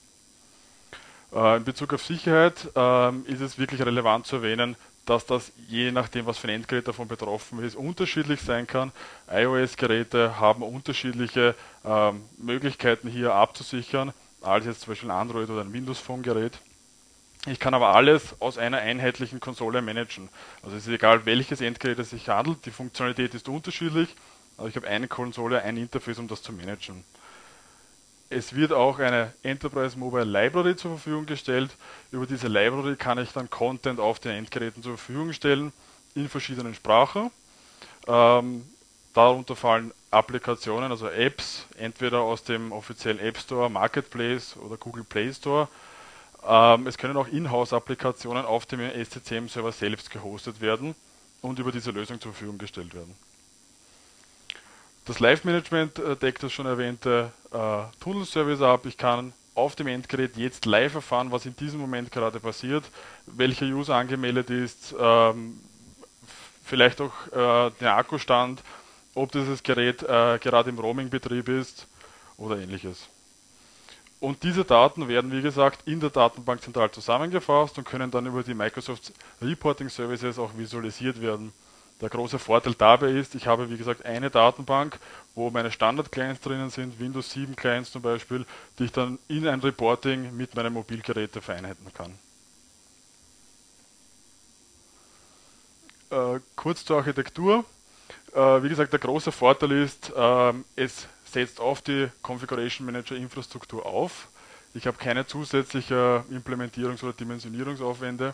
In Bezug auf Sicherheit ist es wirklich relevant zu erwähnen, dass das je nachdem, was für ein Endgerät davon betroffen ist, unterschiedlich sein kann. iOS-Geräte haben unterschiedliche Möglichkeiten hier abzusichern, als jetzt zum Beispiel ein Android oder ein Windows Phone-Gerät. Ich kann aber alles aus einer einheitlichen Konsole managen. Also es ist egal, welches Endgerät es sich handelt, die Funktionalität ist unterschiedlich, aber ich habe eine Konsole, ein Interface, um das zu managen. Es wird auch eine Enterprise Mobile Library zur Verfügung gestellt. Über diese Library kann ich dann Content auf den Endgeräten zur Verfügung stellen, in verschiedenen Sprachen. Darunter fallen Applikationen, also Apps, entweder aus dem offiziellen App Store, Marketplace oder Google Play Store. Es können auch Inhouse-Applikationen auf dem SCCM-Server selbst gehostet werden und über diese Lösung zur Verfügung gestellt werden. Das Live-Management deckt das schon erwähnte Tunnel-Service ab. Ich kann auf dem Endgerät jetzt live erfahren, was in diesem Moment gerade passiert, welcher User angemeldet ist, vielleicht auch der Akkustand, ob dieses Gerät gerade im Roaming-Betrieb ist oder ähnliches. Und diese Daten werden, wie gesagt, in der Datenbank zentral zusammengefasst und können dann über die Microsoft Reporting Services auch visualisiert werden. Der große Vorteil dabei ist, ich habe, wie gesagt, eine Datenbank, wo meine Standard-Clients drinnen sind, Windows 7 Clients zum Beispiel, die ich dann in ein Reporting mit meinen Mobilgeräten vereinheiten kann. Kurz zur Architektur. Wie gesagt, der große Vorteil ist, es setzt auf die Configuration Manager Infrastruktur auf. Ich habe keine zusätzliche Implementierungs- oder Dimensionierungsaufwände.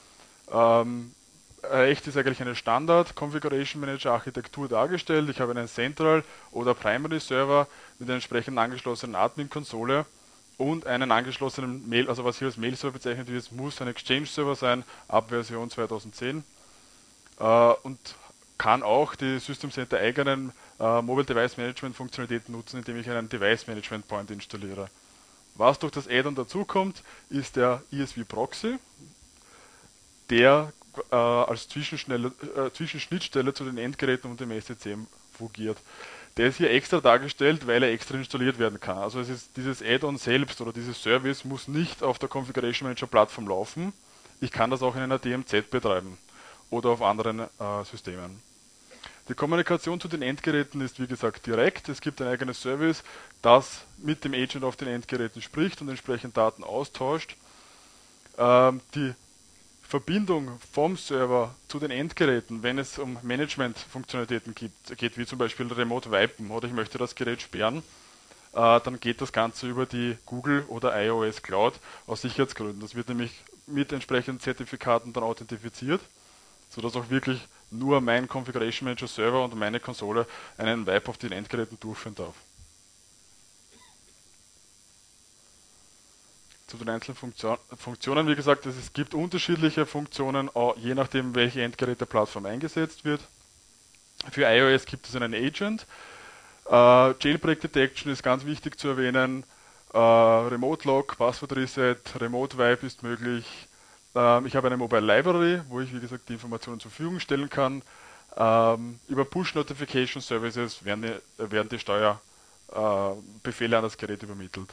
Rechts ist eigentlich eine Standard Configuration Manager Architektur dargestellt. Ich habe einen Central oder Primary Server mit einer entsprechend angeschlossenen Admin-Konsole und einen angeschlossenen Mail, also was hier als Mail-Server bezeichnet wird, muss ein Exchange-Server sein, ab Version 2010. Und kann auch die System Center eigenen Mobile Device Management Funktionalitäten nutzen, indem ich einen Device Management Point installiere. Was durch das Add-on dazukommt, ist der ESB Proxy, der als Zwischenschnittstelle zu den Endgeräten und dem SCCM fungiert. Der ist hier extra dargestellt, weil er extra installiert werden kann. Also es ist dieses Add-on selbst oder dieses Service muss nicht auf der Configuration Manager Plattform laufen. Ich kann das auch in einer DMZ betreiben oder auf anderen Systemen. Die Kommunikation zu den Endgeräten ist wie gesagt direkt. Es gibt ein eigenes Service, das mit dem Agent auf den Endgeräten spricht und entsprechend Daten austauscht. Die Verbindung vom Server zu den Endgeräten, wenn es um Management-Funktionalitäten geht, wie zum Beispiel Remote Wipen oder ich möchte das Gerät sperren, dann geht das Ganze über die Google oder iOS Cloud aus Sicherheitsgründen. Das wird nämlich mit entsprechenden Zertifikaten dann authentifiziert, sodass auch wirklich nur mein Configuration Manager Server und meine Konsole einen Wipe auf den Endgeräten durchführen darf. Zu den einzelnen Funktionen, wie gesagt, es gibt unterschiedliche Funktionen, je nachdem, welche Endgeräteplattform eingesetzt wird. Für iOS gibt es einen Agent. Jailbreak Detection ist ganz wichtig zu erwähnen. Remote Lock, Password Reset, Remote Wipe ist möglich. Ich habe eine Mobile Library, wo ich, wie gesagt, die Informationen zur Verfügung stellen kann. Über Push Notification Services werden die Steuerbefehle an das Gerät übermittelt.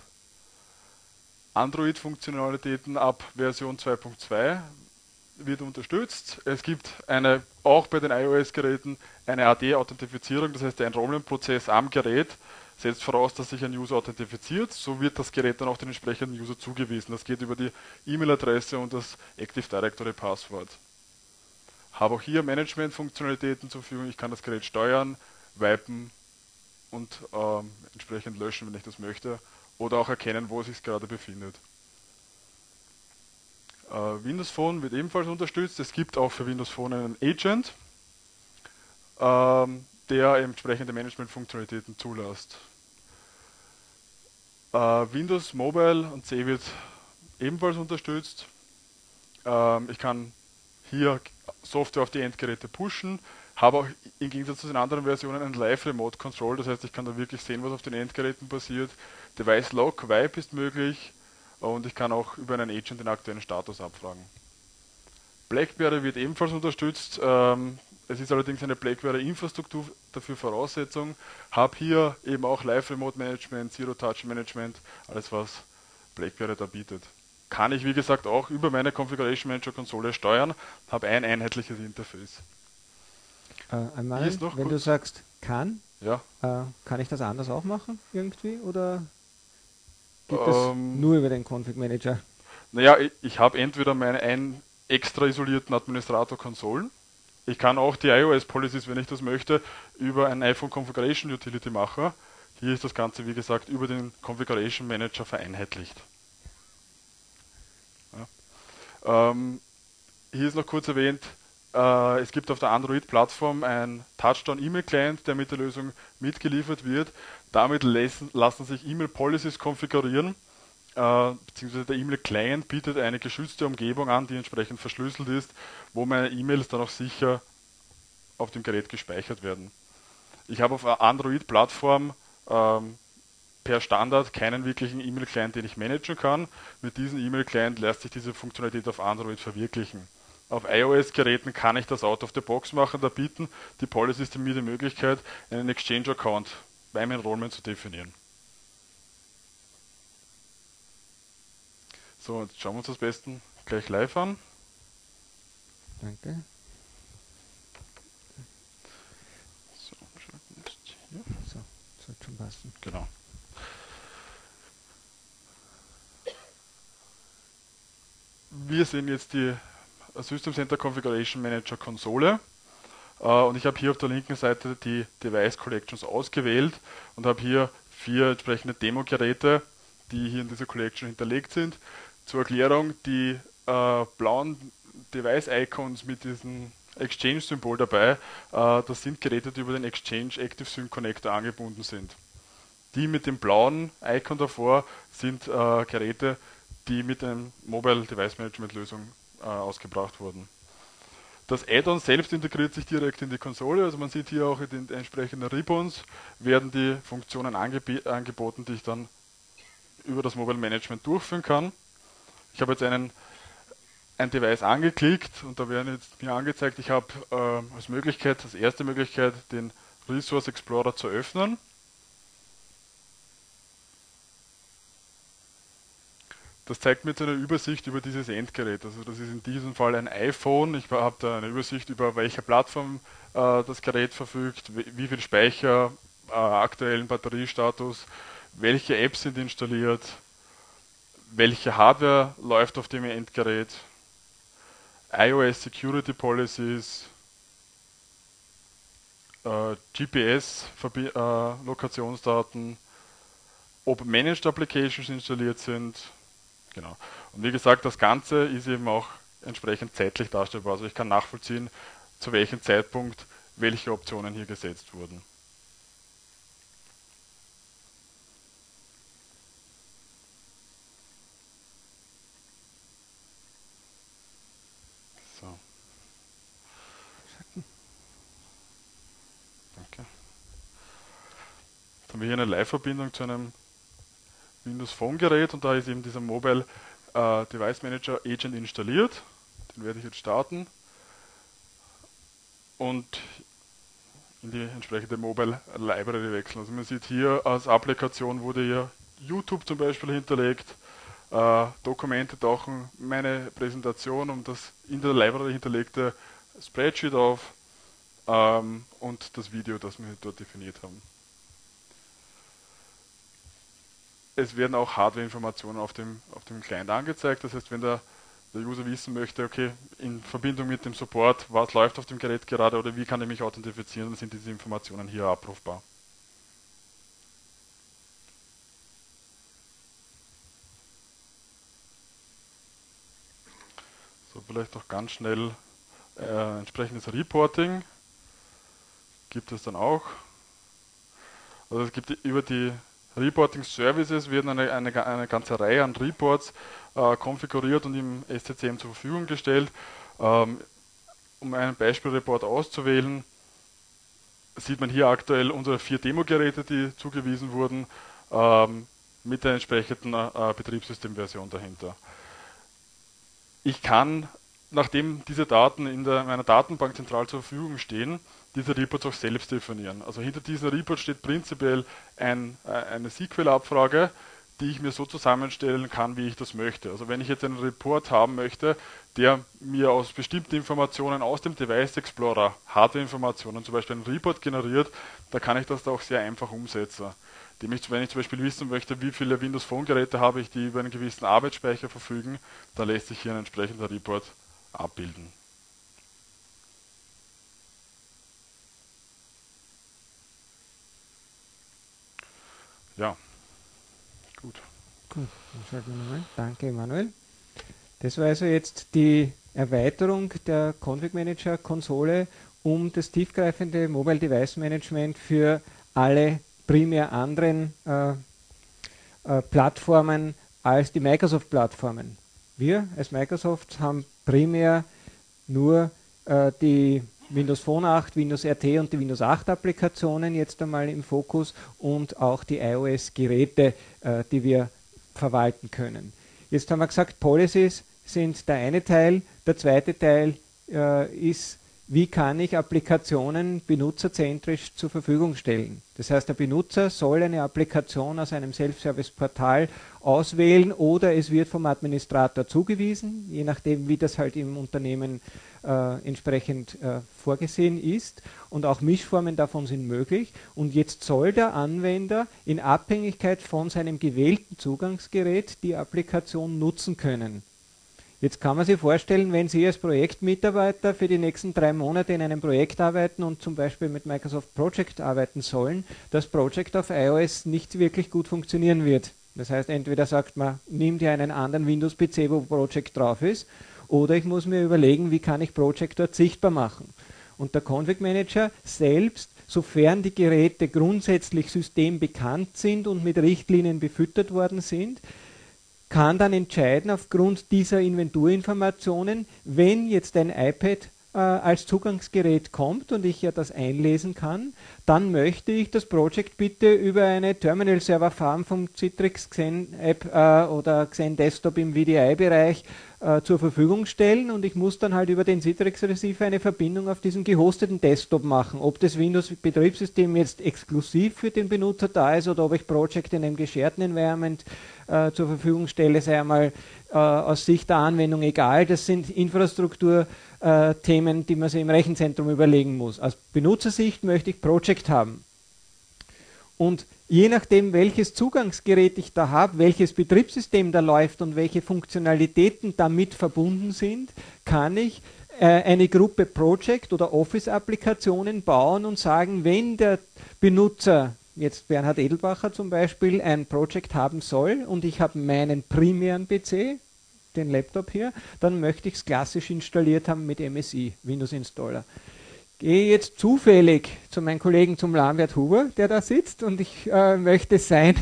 Android-Funktionalitäten ab Version 2.2 wird unterstützt. Es gibt auch bei den iOS-Geräten eine AD-Authentifizierung, das heißt der Enrollment-Prozess am Gerät setzt voraus, dass sich ein User authentifiziert. So wird das Gerät dann auch den entsprechenden User zugewiesen. Das geht über die E-Mail-Adresse und das Active Directory-Passwort. Habe auch hier Management-Funktionalitäten zur Verfügung. Ich kann das Gerät steuern, wipen und entsprechend löschen, wenn ich das möchte. Oder auch erkennen, wo es sich gerade befindet. Windows Phone wird ebenfalls unterstützt. Es gibt auch für Windows Phone einen Agent, der entsprechende Management-Funktionalitäten zulässt. Windows Mobile und C wird ebenfalls unterstützt. Ich kann hier Software auf die Endgeräte pushen, habe auch im Gegensatz zu den anderen Versionen ein Live Remote Control, das heißt, ich kann da wirklich sehen, was auf den Endgeräten passiert. Device Lock, Wipe ist möglich und ich kann auch über einen Agent den aktuellen Status abfragen. BlackBerry wird ebenfalls unterstützt. Es ist allerdings eine BlackBerry-Infrastruktur dafür Voraussetzung. Habe hier eben auch Live Remote Management, Zero Touch Management, alles was BlackBerry da bietet. Kann ich wie gesagt auch über meine Configuration Manager Konsole steuern, habe ein einheitliches Interface. Einmal, wenn du sagst kann, ja. Kann ich das anders auch machen irgendwie oder geht das nur über den Config Manager? Naja, ich habe entweder einen extra isolierten Administrator Konsolen. Ich kann auch die iOS Policies, wenn ich das möchte, über ein iPhone Configuration Utility machen. Hier ist das Ganze, wie gesagt, über den Configuration Manager vereinheitlicht. Ja. Hier ist noch kurz erwähnt, es gibt auf der Android-Plattform einen Touchdown-E-Mail-Client, der mit der Lösung mitgeliefert wird. Damit lassen sich E-Mail-Policies konfigurieren, beziehungsweise der E-Mail-Client bietet eine geschützte Umgebung an, die entsprechend verschlüsselt ist, wo meine E-Mails dann auch sicher auf dem Gerät gespeichert werden. Ich habe auf der Android-Plattform per Standard keinen wirklichen E-Mail-Client, den ich managen kann. Mit diesem E-Mail-Client lässt sich diese Funktionalität auf Android verwirklichen. Auf iOS-Geräten kann ich das out of the box machen. Da bieten die Policies mir die Möglichkeit, einen Exchange-Account beim Enrollment zu definieren. So, jetzt schauen wir uns das besten gleich live an. Danke. So, schalten ist hier. So, sollte schon passen. Genau. Wir sehen jetzt die System Center Configuration Manager Konsole und ich habe hier auf der linken Seite die Device Collections ausgewählt und habe hier 4 entsprechende Demo-Geräte, die hier in dieser Collection hinterlegt sind. Zur Erklärung, die blauen Device-Icons mit diesem Exchange-Symbol dabei, das sind Geräte, die über den Exchange Active Sync Connector angebunden sind. Die mit dem blauen Icon davor sind Geräte, die mit einem Mobile Device Management Lösung ausgebracht wurden. Das Add-on selbst integriert sich direkt in die Konsole, also man sieht hier auch in den entsprechenden Ribbons werden die Funktionen angeboten, die ich dann über das Mobile Management durchführen kann. Ich habe jetzt ein Device angeklickt und da werden jetzt mir angezeigt, ich habe als erste Möglichkeit, den Resource Explorer zu öffnen. Das zeigt mir jetzt eine Übersicht über dieses Endgerät. Also das ist in diesem Fall ein iPhone. Ich habe da eine Übersicht über welche Plattform das Gerät verfügt, wie viel Speicher, aktuellen Batteriestatus, welche Apps sind installiert, welche Hardware läuft auf dem Endgerät, iOS Security Policies, GPS-Lokationsdaten, ob Managed Applications installiert sind. Genau. Und wie gesagt, das Ganze ist eben auch entsprechend zeitlich darstellbar. Also ich kann nachvollziehen, zu welchem Zeitpunkt welche Optionen hier gesetzt wurden. So. Danke. Jetzt haben wir hier eine Live-Verbindung zu einem Windows Phone Gerät und da ist eben dieser Mobile Device Manager Agent installiert. Den werde ich jetzt starten und in die entsprechende Mobile Library wechseln. Also man sieht hier, als Applikation wurde hier YouTube zum Beispiel hinterlegt, Dokumente tauchen meine Präsentation und das in der Library hinterlegte Spreadsheet auf und das Video, das wir dort definiert haben. Es werden auch Hardware-Informationen auf dem Client angezeigt. Das heißt, wenn der User wissen möchte, okay, in Verbindung mit dem Support, was läuft auf dem Gerät gerade oder wie kann ich mich authentifizieren, dann sind diese Informationen hier abrufbar. vielleicht auch ganz schnell entsprechendes Reporting gibt es dann auch. Also es gibt über die Reporting Services werden eine ganze Reihe an Reports konfiguriert und im SCCM zur Verfügung gestellt. Um einen Beispielreport auszuwählen, sieht man hier aktuell unsere 4 Demo-Geräte, die zugewiesen wurden, mit der entsprechenden Betriebssystemversion dahinter. Ich kann, nachdem diese Daten in meiner Datenbank zentral zur Verfügung stehen, diese Reports auch selbst definieren. Also hinter diesem Report steht prinzipiell eine SQL-Abfrage, die ich mir so zusammenstellen kann, wie ich das möchte. Also wenn ich jetzt einen Report haben möchte, der mir aus bestimmten Informationen aus dem Device Explorer, Hardware-Informationen, zum Beispiel einen Report generiert, da kann ich das da auch sehr einfach umsetzen. Wenn ich zum Beispiel wissen möchte, wie viele Windows Phone Geräte habe ich, die über einen gewissen Arbeitsspeicher verfügen, dann lässt sich hier ein entsprechender Report abbilden. Ja, gut. Gut, dann schalten wir nochmal. Danke, Emanuel. Das war also jetzt die Erweiterung der Config Manager Konsole um das tiefgreifende Mobile Device Management für alle primär anderen Plattformen als die Microsoft-Plattformen. Wir als Microsoft haben primär nur die Windows Phone 8, Windows RT und die Windows 8 Applikationen jetzt einmal im Fokus und auch die iOS-Geräte, die wir verwalten können. Jetzt haben wir gesagt, Policies sind der eine Teil. Der zweite Teil ist, wie kann ich Applikationen benutzerzentrisch zur Verfügung stellen. Das heißt, der Benutzer soll eine Applikation aus einem Self-Service-Portal auswählen oder es wird vom Administrator zugewiesen, je nachdem, wie das halt im Unternehmen entsprechend vorgesehen ist. Und auch Mischformen davon sind möglich. Und jetzt soll der Anwender in Abhängigkeit von seinem gewählten Zugangsgerät die Applikation nutzen können. Jetzt kann man sich vorstellen, wenn Sie als Projektmitarbeiter für die nächsten 3 Monate in einem Projekt arbeiten und zum Beispiel mit Microsoft Project arbeiten sollen, dass Project auf iOS nicht wirklich gut funktionieren wird. Das heißt, entweder sagt man, nimm dir einen anderen Windows-PC, wo Project drauf ist, oder ich muss mir überlegen, wie kann ich Project dort sichtbar machen. Und der Config Manager selbst, sofern die Geräte grundsätzlich systembekannt sind und mit Richtlinien befüttert worden sind, kann dann entscheiden aufgrund dieser Inventurinformationen, wenn jetzt ein iPad als Zugangsgerät kommt und ich ja das einlesen kann, dann möchte ich das Project bitte über eine Terminal-Server-Farm vom Citrix Xen App oder Xen Desktop im VDI-Bereich zur Verfügung stellen und ich muss dann halt über den Citrix Receiver eine Verbindung auf diesen gehosteten Desktop machen. Ob das Windows-Betriebssystem jetzt exklusiv für den Benutzer da ist oder ob ich Project in einem gescherten Environment zur Verfügung stelle, sei einmal aus Sicht der Anwendung egal. Das sind Infrastrukturthemen, die man sich im Rechenzentrum überlegen muss. Aus Benutzersicht möchte ich Project haben. Und je nachdem, welches Zugangsgerät ich da habe, welches Betriebssystem da läuft und welche Funktionalitäten damit verbunden sind, kann ich eine Gruppe Project oder Office-Applikationen bauen und sagen, wenn der Benutzer, jetzt Bernhard Edelbacher zum Beispiel, ein Project haben soll und ich habe meinen primären PC, den Laptop hier, dann möchte ich es klassisch installiert haben mit MSI, Windows Installer. Gehe jetzt zufällig zu meinem Kollegen, zum Lamberth Huber, der da sitzt, und ich möchte seinen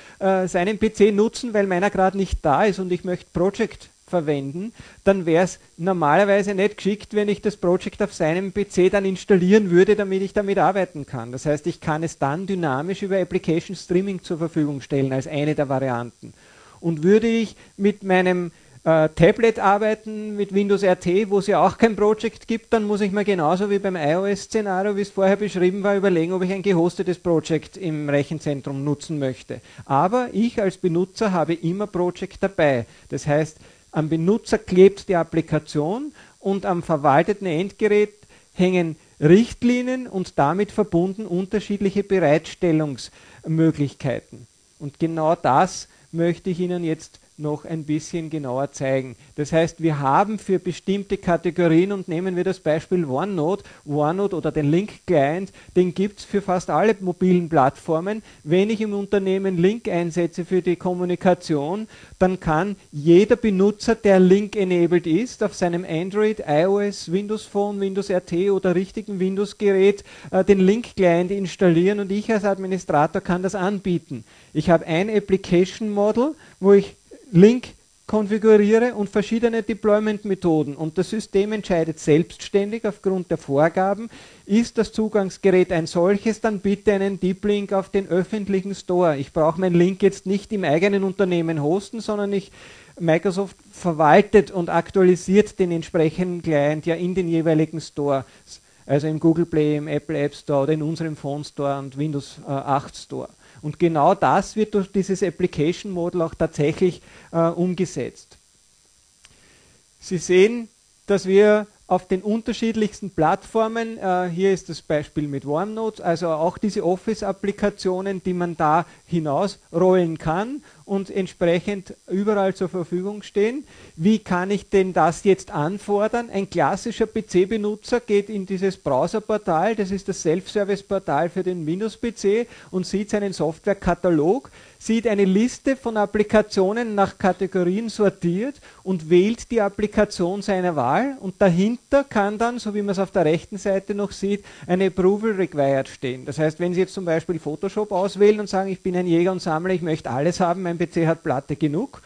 PC nutzen, weil meiner gerade nicht da ist und ich möchte Project verwenden, dann wäre es normalerweise nicht geschickt, wenn ich das Project auf seinem PC dann installieren würde, damit ich damit arbeiten kann. Das heißt, ich kann es dann dynamisch über Application Streaming zur Verfügung stellen als eine der Varianten. Und würde ich mit meinem Tablet arbeiten, mit Windows RT, wo es ja auch kein Project gibt, dann muss ich mir genauso wie beim iOS-Szenario, wie es vorher beschrieben war, überlegen, ob ich ein gehostetes Project im Rechenzentrum nutzen möchte. Aber ich als Benutzer habe immer Project dabei. Das heißt, am Benutzer klebt die Applikation und am verwalteten Endgerät hängen Richtlinien und damit verbunden unterschiedliche Bereitstellungsmöglichkeiten. Und genau das möchte ich Ihnen jetzt noch ein bisschen genauer zeigen. Das heißt, wir haben für bestimmte Kategorien, und nehmen wir das Beispiel OneNote oder den Link-Client, den gibt es für fast alle mobilen Plattformen. Wenn ich im Unternehmen Link einsetze für die Kommunikation, dann kann jeder Benutzer, der Link-enabled ist, auf seinem Android, iOS, Windows Phone, Windows RT oder richtigen Windows-Gerät den Link-Client installieren, und ich als Administrator kann das anbieten. Ich habe ein Application Model, wo ich Link konfiguriere und verschiedene Deployment-Methoden, und das System entscheidet selbstständig aufgrund der Vorgaben, ist das Zugangsgerät ein solches, dann bitte einen Deep Link auf den öffentlichen Store. Ich brauche meinen Link jetzt nicht im eigenen Unternehmen hosten, sondern Microsoft verwaltet und aktualisiert den entsprechenden Client ja in den jeweiligen Store, also im Google Play, im Apple App Store oder in unserem Phone Store und Windows 8 Store. Und genau das wird durch dieses Application Model auch tatsächlich umgesetzt. Sie sehen, dass wir auf den unterschiedlichsten Plattformen, hier ist das Beispiel mit OneNote, also auch diese Office-Applikationen, die man da hinausrollen kann und entsprechend überall zur Verfügung stehen. Wie kann ich denn das jetzt anfordern? Ein klassischer PC-Benutzer geht in dieses Browserportal, das ist das Self-Service-Portal für den Windows-PC, und sieht seinen Softwarekatalog, sieht eine Liste von Applikationen nach Kategorien sortiert und wählt die Applikation seiner Wahl, und dahinter kann dann, so wie man es auf der rechten Seite noch sieht, eine Approval Required stehen. Das heißt, wenn Sie jetzt zum Beispiel Photoshop auswählen und sagen, ich bin ein Jäger und Sammler, ich möchte alles haben, mein PC hat Platte genug,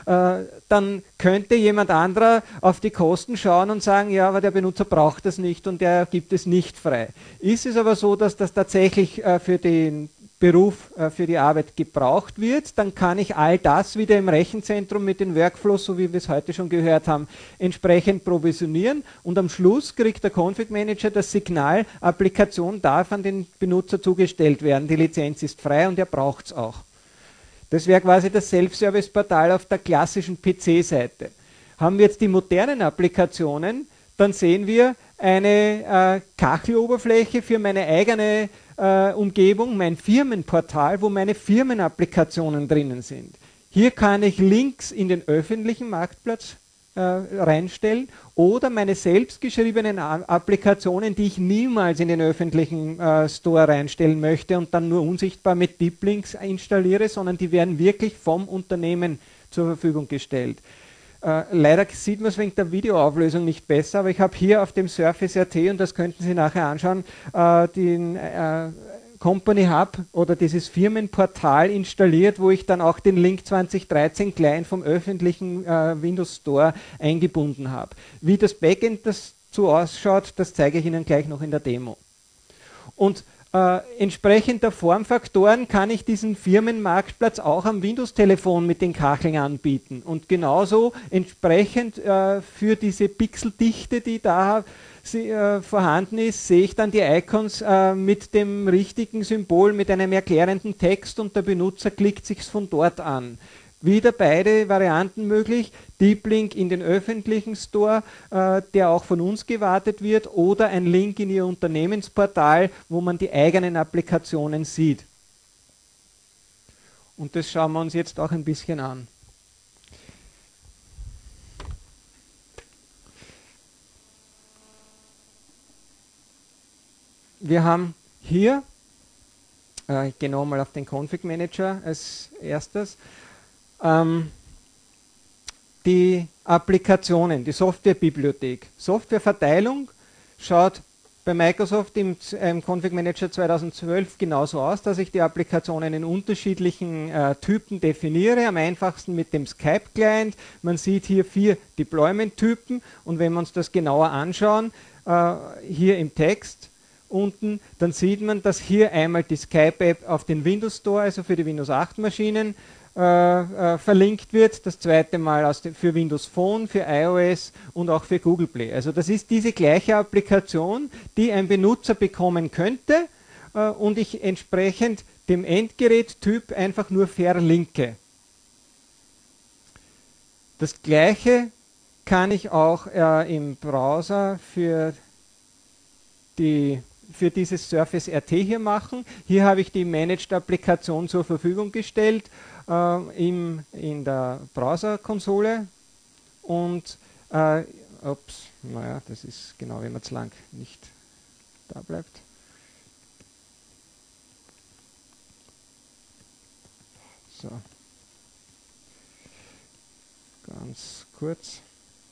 dann könnte jemand anderer auf die Kosten schauen und sagen, ja, aber der Benutzer braucht das nicht und der gibt es nicht frei. Ist es aber so, dass das tatsächlich für den Beruf, für die Arbeit gebraucht wird, dann kann ich all das wieder im Rechenzentrum mit den Workflows, so wie wir es heute schon gehört haben, entsprechend provisionieren, und am Schluss kriegt der Config Manager das Signal, Applikation darf an den Benutzer zugestellt werden, die Lizenz ist frei und er braucht es auch. Das wäre quasi das Self-Service-Portal auf der klassischen PC-Seite. Haben wir jetzt die modernen Applikationen, dann sehen wir eine Kacheloberfläche für meine eigene Umgebung, mein Firmenportal, wo meine Firmenapplikationen drinnen sind. Hier kann ich Links in den öffentlichen Marktplatz reinstellen oder meine selbstgeschriebenen Applikationen, die ich niemals in den öffentlichen Store reinstellen möchte und dann nur unsichtbar mit Deep Links installiere, sondern die werden wirklich vom Unternehmen zur Verfügung gestellt. Leider sieht man es wegen der Videoauflösung nicht besser, aber ich habe hier auf dem Surface RT, und das könnten Sie nachher anschauen, den Company Hub oder dieses Firmenportal installiert, wo ich dann auch den Link 2013 Client vom öffentlichen Windows Store eingebunden habe. Wie das Backend dazu ausschaut, das zeige ich Ihnen gleich noch in der Demo. Und entsprechend der Formfaktoren kann ich diesen Firmenmarktplatz auch am Windows-Telefon mit den Kacheln anbieten. Und genauso entsprechend für diese Pixeldichte, die da vorhanden ist, sehe ich dann die Icons mit dem richtigen Symbol, mit einem erklärenden Text, und der Benutzer klickt sich von dort an. Wieder beide Varianten möglich, Deep Link in den öffentlichen Store, der auch von uns gewartet wird, oder ein Link in Ihr Unternehmensportal, wo man die eigenen Applikationen sieht. Und das schauen wir uns jetzt auch ein bisschen an. Wir haben hier, ich gehe nochmal auf den Config Manager als erstes, die Applikationen, die Softwarebibliothek. Softwareverteilung schaut bei Microsoft im Config Manager 2012 genauso aus, dass ich die Applikationen in unterschiedlichen Typen definiere. Am einfachsten mit dem Skype-Client. Man sieht hier 4 Deployment-Typen, und wenn wir uns das genauer anschauen, hier im Text unten, dann sieht man, dass hier einmal die Skype-App auf den Windows Store, also für die Windows 8 Maschinen, verlinkt wird, das zweite Mal für Windows Phone, für iOS und auch für Google Play. Also das ist diese gleiche Applikation, die ein Benutzer bekommen könnte und ich entsprechend dem Endgerättyp einfach nur verlinke. Das gleiche kann ich auch im Browser für die für dieses Surface RT hier machen. Hier habe ich die Managed-Applikation zur Verfügung gestellt in der Browser-Konsole und ups, naja, das ist genau, wenn man zu lang nicht da bleibt. So. Ganz kurz.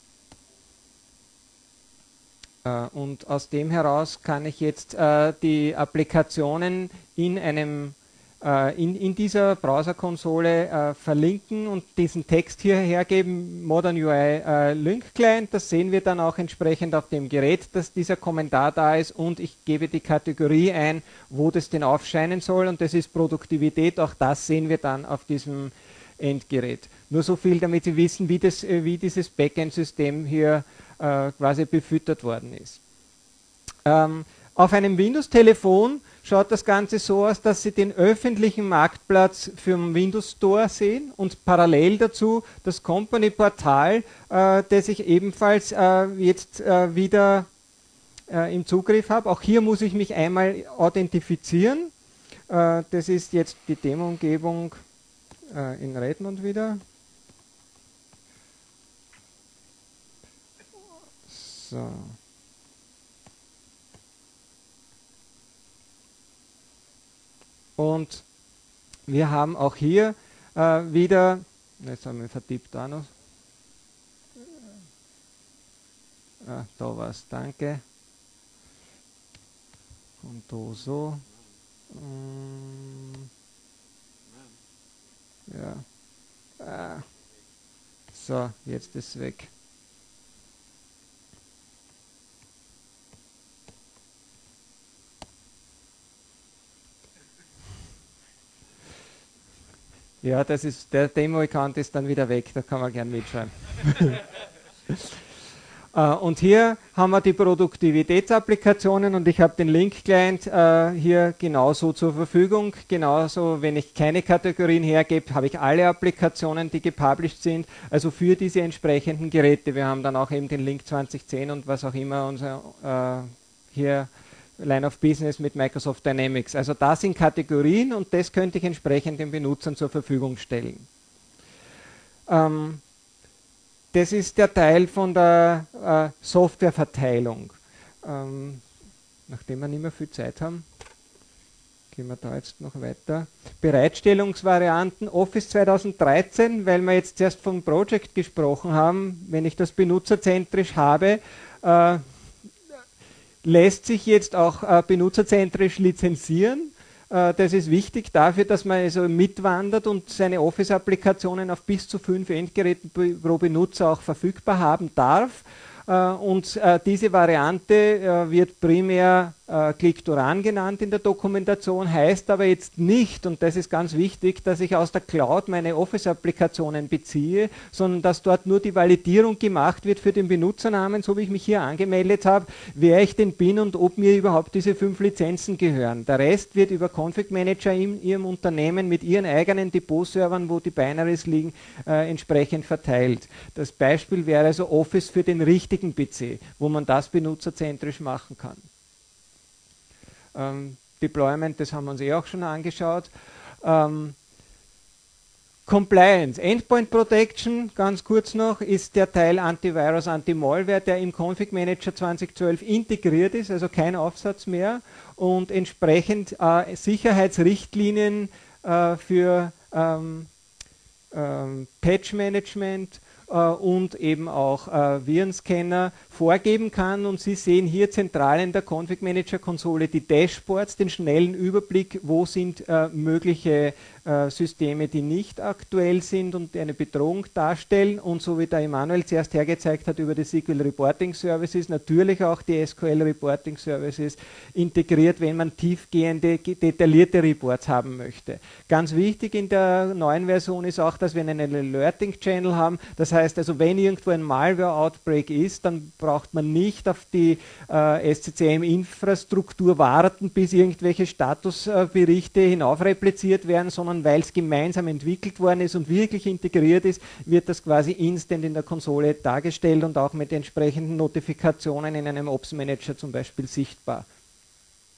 Und aus dem heraus kann ich jetzt die Applikationen in dieser Browserkonsole verlinken und diesen Text hier hergeben, Modern UI Link Client. Das sehen wir dann auch entsprechend auf dem Gerät, dass dieser Kommentar da ist, und ich gebe die Kategorie ein, wo das denn aufscheinen soll, und das ist Produktivität. Auch das sehen wir dann auf diesem Endgerät. Nur so viel, damit Sie wissen, wie dieses Backend-System hier quasi befüttert worden ist. Auf einem Windows-Telefon schaut das Ganze so aus, dass Sie den öffentlichen Marktplatz für den Windows Store sehen und parallel dazu das Company-Portal, das ich ebenfalls jetzt wieder im Zugriff habe. Auch hier muss ich mich einmal authentifizieren. Das ist jetzt die Demo-Umgebung in Redmond wieder. So. Und wir haben auch hier wieder, jetzt haben wir vertippt da noch. Da war es, danke. Und so. Ja. So, jetzt ist es weg. Ja, das ist, der Demo-Account ist dann wieder weg, da kann man gern mitschreiben. Und hier haben wir die Produktivitätsapplikationen, und ich habe den Link-Client hier genauso zur Verfügung. Genauso, wenn ich keine Kategorien hergebe, habe ich alle Applikationen, die gepublished sind, also für diese entsprechenden Geräte. Wir haben dann auch eben den Link 2010 und was auch immer unser hier Line of Business mit Microsoft Dynamics. Also das sind Kategorien, und das könnte ich entsprechend den Benutzern zur Verfügung stellen. Das ist der Teil von der Softwareverteilung. Nachdem wir nicht mehr viel Zeit haben, gehen wir da jetzt noch weiter. Bereitstellungsvarianten Office 2013, weil wir jetzt zuerst vom Project gesprochen haben. Wenn ich das benutzerzentrisch habe, lässt sich jetzt auch benutzerzentrisch lizenzieren. Das ist wichtig dafür, dass man also mitwandert und seine Office-Applikationen auf bis zu 5 Endgeräten pro Benutzer auch verfügbar haben darf. Und diese Variante wird primär Click-to-Run genannt in der Dokumentation, heißt aber jetzt nicht, und das ist ganz wichtig, dass ich aus der Cloud meine Office-Applikationen beziehe, sondern dass dort nur die Validierung gemacht wird für den Benutzernamen, so wie ich mich hier angemeldet habe, wer ich denn bin und ob mir überhaupt diese 5 Lizenzen gehören. Der Rest wird über Config Manager in Ihrem Unternehmen mit Ihren eigenen Depot-Servern, wo die Binaries liegen, entsprechend verteilt. Das Beispiel wäre also Office für den richtigen PC, wo man das benutzerzentrisch machen kann. Deployment, das haben wir uns auch schon angeschaut. Compliance, Endpoint Protection, ganz kurz noch, ist der Teil Antivirus, Anti-Malware, der im Config Manager 2012 integriert ist, also kein Aufsatz mehr, und entsprechend Sicherheitsrichtlinien für Patch Management und eben auch Virenscanner vorgeben kann. Und Sie sehen hier zentral in der Config Manager Konsole die Dashboards, den schnellen Überblick, wo sind mögliche Systeme, die nicht aktuell sind und eine Bedrohung darstellen, und so wie der Emanuel zuerst hergezeigt hat über die SQL Reporting Services, natürlich auch die SQL Reporting Services integriert, wenn man tiefgehende, detaillierte Reports haben möchte. Ganz wichtig in der neuen Version ist auch, dass wir einen Alerting Channel haben. Das heißt also, wenn irgendwo ein Malware-Outbreak ist, dann braucht man nicht auf die SCCM-Infrastruktur warten, bis irgendwelche Statusberichte hinaufrepliziert werden, sondern weil es gemeinsam entwickelt worden ist und wirklich integriert ist, wird das quasi instant in der Konsole dargestellt und auch mit entsprechenden Notifikationen in einem Ops Manager zum Beispiel sichtbar.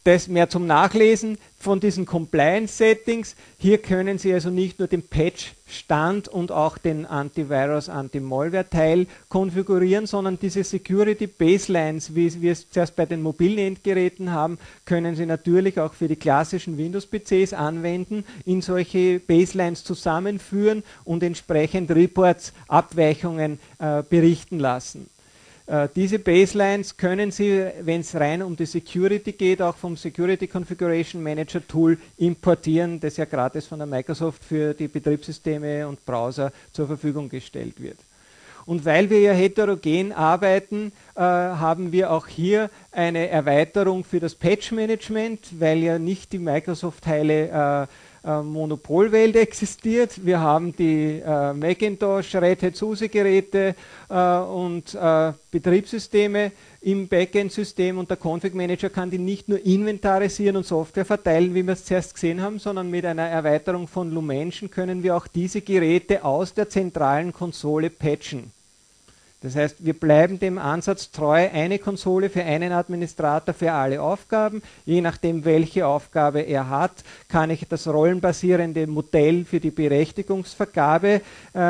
das mehr zum Nachlesen von diesen Compliance-Settings. Hier können Sie also nicht nur den Patch-Stand und auch den Antivirus, Anti-Malware-Teil konfigurieren, sondern diese Security-Baselines, wie wir es zuerst bei den mobilen Endgeräten haben, können Sie natürlich auch für die klassischen Windows-PCs anwenden, in solche Baselines zusammenführen und entsprechend Reports, Abweichungen berichten lassen. Diese Baselines können Sie, wenn es rein um die Security geht, auch vom Security Configuration Manager Tool importieren, das ja gratis von der Microsoft für die Betriebssysteme und Browser zur Verfügung gestellt wird. Und weil wir ja heterogen arbeiten, haben wir auch hier eine Erweiterung für das Patch-Management, weil ja nicht die Microsoft-Teile Monopolwelt existiert. Wir haben die Macintosh, Red Hat SUSE-Geräte und Betriebssysteme im Backend-System und der Config-Manager kann die nicht nur inventarisieren und Software verteilen, wie wir es zuerst gesehen haben, sondern mit einer Erweiterung von Lumension können wir auch diese Geräte aus der zentralen Konsole patchen. Das heißt, wir bleiben dem Ansatz treu, eine Konsole für einen Administrator für alle Aufgaben. Je nachdem, welche Aufgabe er hat, kann ich das rollenbasierende Modell für die Berechtigungsvergabe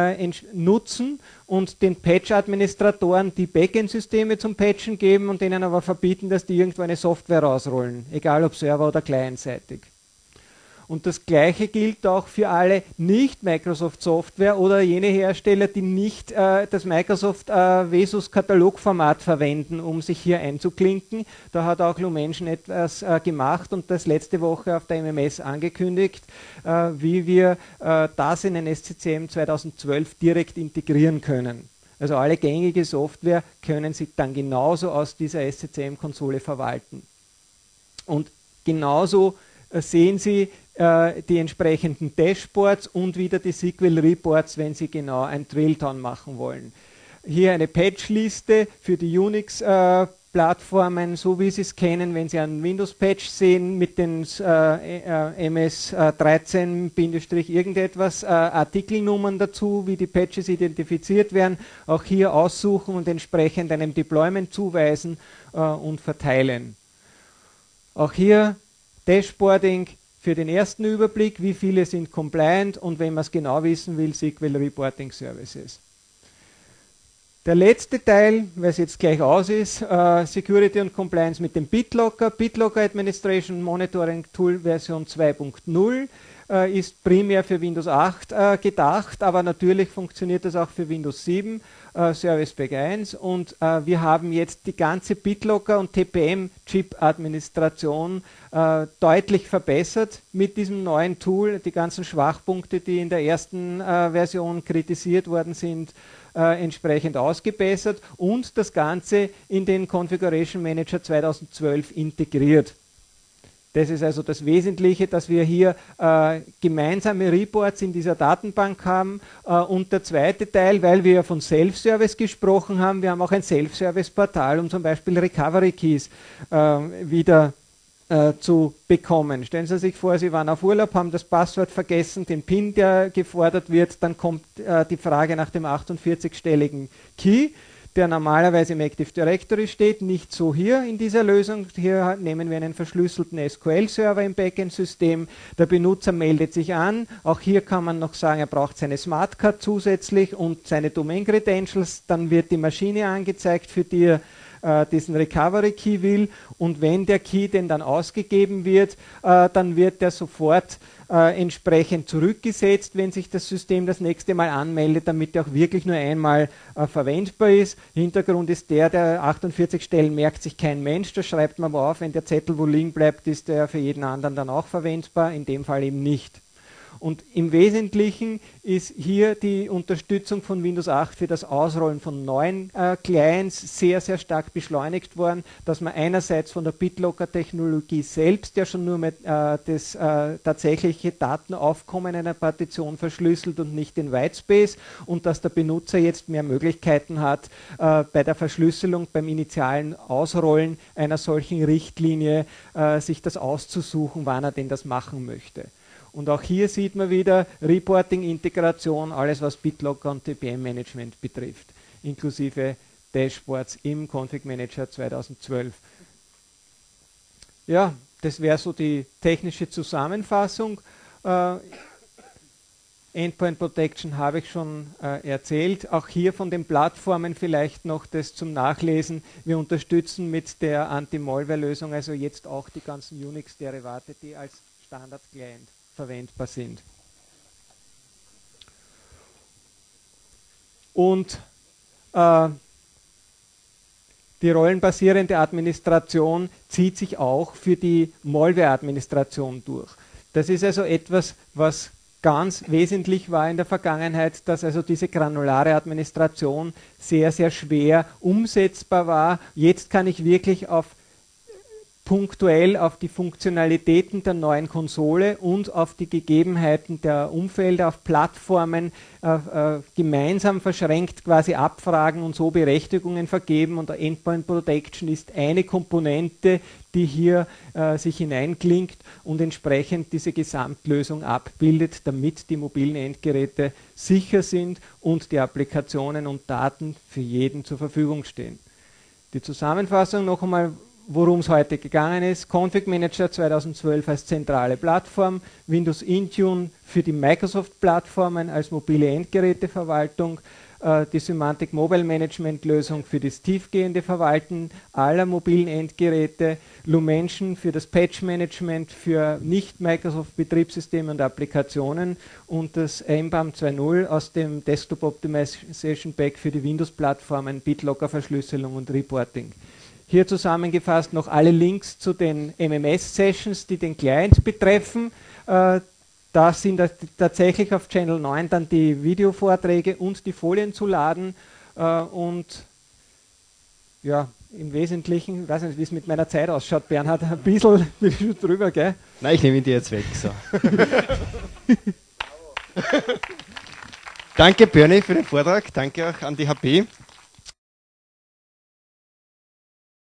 nutzen und den Patch-Administratoren die Backend-Systeme zum Patchen geben und denen aber verbieten, dass die irgendwo eine Software rausrollen, egal ob Server- oder clientseitig. Und das Gleiche gilt auch für alle Nicht-Microsoft-Software oder jene Hersteller, die nicht das Microsoft Vesus-Katalogformat verwenden, um sich hier einzuklinken. Da hat auch Lumension etwas gemacht und das letzte Woche auf der MMS angekündigt, wie wir das in den SCCM 2012 direkt integrieren können. Also alle gängige Software können Sie dann genauso aus dieser SCCM-Konsole verwalten. Und genauso sehen Sie die entsprechenden Dashboards und wieder die SQL-Reports, wenn Sie genau ein Drill-Down machen wollen. Hier eine Patchliste für die Unix-Plattformen, so wie Sie es kennen, wenn Sie einen Windows-Patch sehen mit den MS 13-irgendetwas Artikelnummern dazu, wie die Patches identifiziert werden, auch hier aussuchen und entsprechend einem Deployment zuweisen und verteilen. Auch hier Dashboarding für den ersten Überblick, wie viele sind compliant und wenn man es genau wissen will, SQL Reporting Services. Der letzte Teil, weil es jetzt gleich aus ist, Security und Compliance mit dem BitLocker. BitLocker Administration Monitoring Tool Version 2.0 ist primär für Windows 8 gedacht, aber natürlich funktioniert das auch für Windows 7, Service Pack 1 und wir haben jetzt die ganze BitLocker und TPM-Chip-Administration deutlich verbessert mit diesem neuen Tool. Die ganzen Schwachpunkte, die in der ersten Version kritisiert worden sind, entsprechend ausgebessert und das Ganze in den Configuration Manager 2012 integriert. Das ist also das Wesentliche, dass wir hier gemeinsame Reports in dieser Datenbank haben. Und der zweite Teil, weil wir ja von Self-Service gesprochen haben, wir haben auch ein Self-Service-Portal, um zum Beispiel Recovery Keys wieder zu bekommen. Stellen Sie sich vor, Sie waren auf Urlaub, haben das Passwort vergessen, den PIN, der gefordert wird, dann kommt die Frage nach dem 48-stelligen Key, der normalerweise im Active Directory steht, nicht so hier in dieser Lösung. Hier nehmen wir einen verschlüsselten SQL-Server im Backend-System. Der Benutzer meldet sich an. Auch hier kann man noch sagen, er braucht seine Smartcard zusätzlich und seine Domain-Credentials. Dann wird die Maschine angezeigt, für die er diesen Recovery Key will. Und wenn der Key denn dann ausgegeben wird, dann wird er sofort entsprechend zurückgesetzt, wenn sich das System das nächste Mal anmeldet, damit er auch wirklich nur einmal verwendbar ist. Hintergrund ist der 48 Stellen merkt sich kein Mensch, das schreibt man aber auf, wenn der Zettel wo liegen bleibt, ist der für jeden anderen dann auch verwendbar, in dem Fall eben nicht. Und im Wesentlichen ist hier die Unterstützung von Windows 8 für das Ausrollen von neuen Clients sehr, sehr stark beschleunigt worden, dass man einerseits von der BitLocker-Technologie selbst ja schon nur mit das tatsächliche Datenaufkommen einer Partition verschlüsselt und nicht den Whitespace und dass der Benutzer jetzt mehr Möglichkeiten hat, bei der Verschlüsselung, beim initialen Ausrollen einer solchen Richtlinie sich das auszusuchen, wann er denn das machen möchte. Und auch hier sieht man wieder Reporting, Integration, alles was BitLocker und TPM-Management betrifft, inklusive Dashboards im Config Manager 2012. Ja, das wäre so die technische Zusammenfassung. Endpoint Protection habe ich schon erzählt. Auch hier von den Plattformen vielleicht noch das zum Nachlesen. Wir unterstützen mit der Anti-Malware-Lösung also jetzt auch die ganzen Unix-Derivate, die als Standard-Client verwendbar sind. Und die rollenbasierende Administration zieht sich auch für die Malware-Administration durch. Das ist also etwas, was ganz wesentlich war in der Vergangenheit, dass also diese granulare Administration sehr, sehr schwer umsetzbar war. Jetzt kann ich wirklich punktuell auf die Funktionalitäten der neuen Konsole und auf die Gegebenheiten der Umfelder, auf Plattformen gemeinsam verschränkt quasi abfragen und so Berechtigungen vergeben. Und der Endpoint Protection ist eine Komponente, die hier sich hineinklingt und entsprechend diese Gesamtlösung abbildet, damit die mobilen Endgeräte sicher sind und die Applikationen und Daten für jeden zur Verfügung stehen. Die Zusammenfassung noch einmal, worum es heute gegangen ist. Config Manager 2012 als zentrale Plattform, Windows Intune für die Microsoft-Plattformen als mobile Endgeräteverwaltung, die Symantec Mobile Management Lösung für das tiefgehende Verwalten aller mobilen Endgeräte, Lumention für das Patch Management für Nicht-Microsoft-Betriebssysteme und Applikationen und das MBAM 2.0 aus dem Desktop Optimization Pack für die Windows-Plattformen, BitLocker-Verschlüsselung und Reporting. Hier zusammengefasst noch alle Links zu den MMS-Sessions, die den Client betreffen. Da sind tatsächlich auf Channel 9 dann die Videovorträge und die Folien zu laden. Und ja, im Wesentlichen, ich weiß nicht, wie es mit meiner Zeit ausschaut, Bernhard, ein bisschen drüber, gell? Nein, ich nehme ihn dir jetzt weg. So. Danke, Bernie, für den Vortrag. Danke auch an die HP.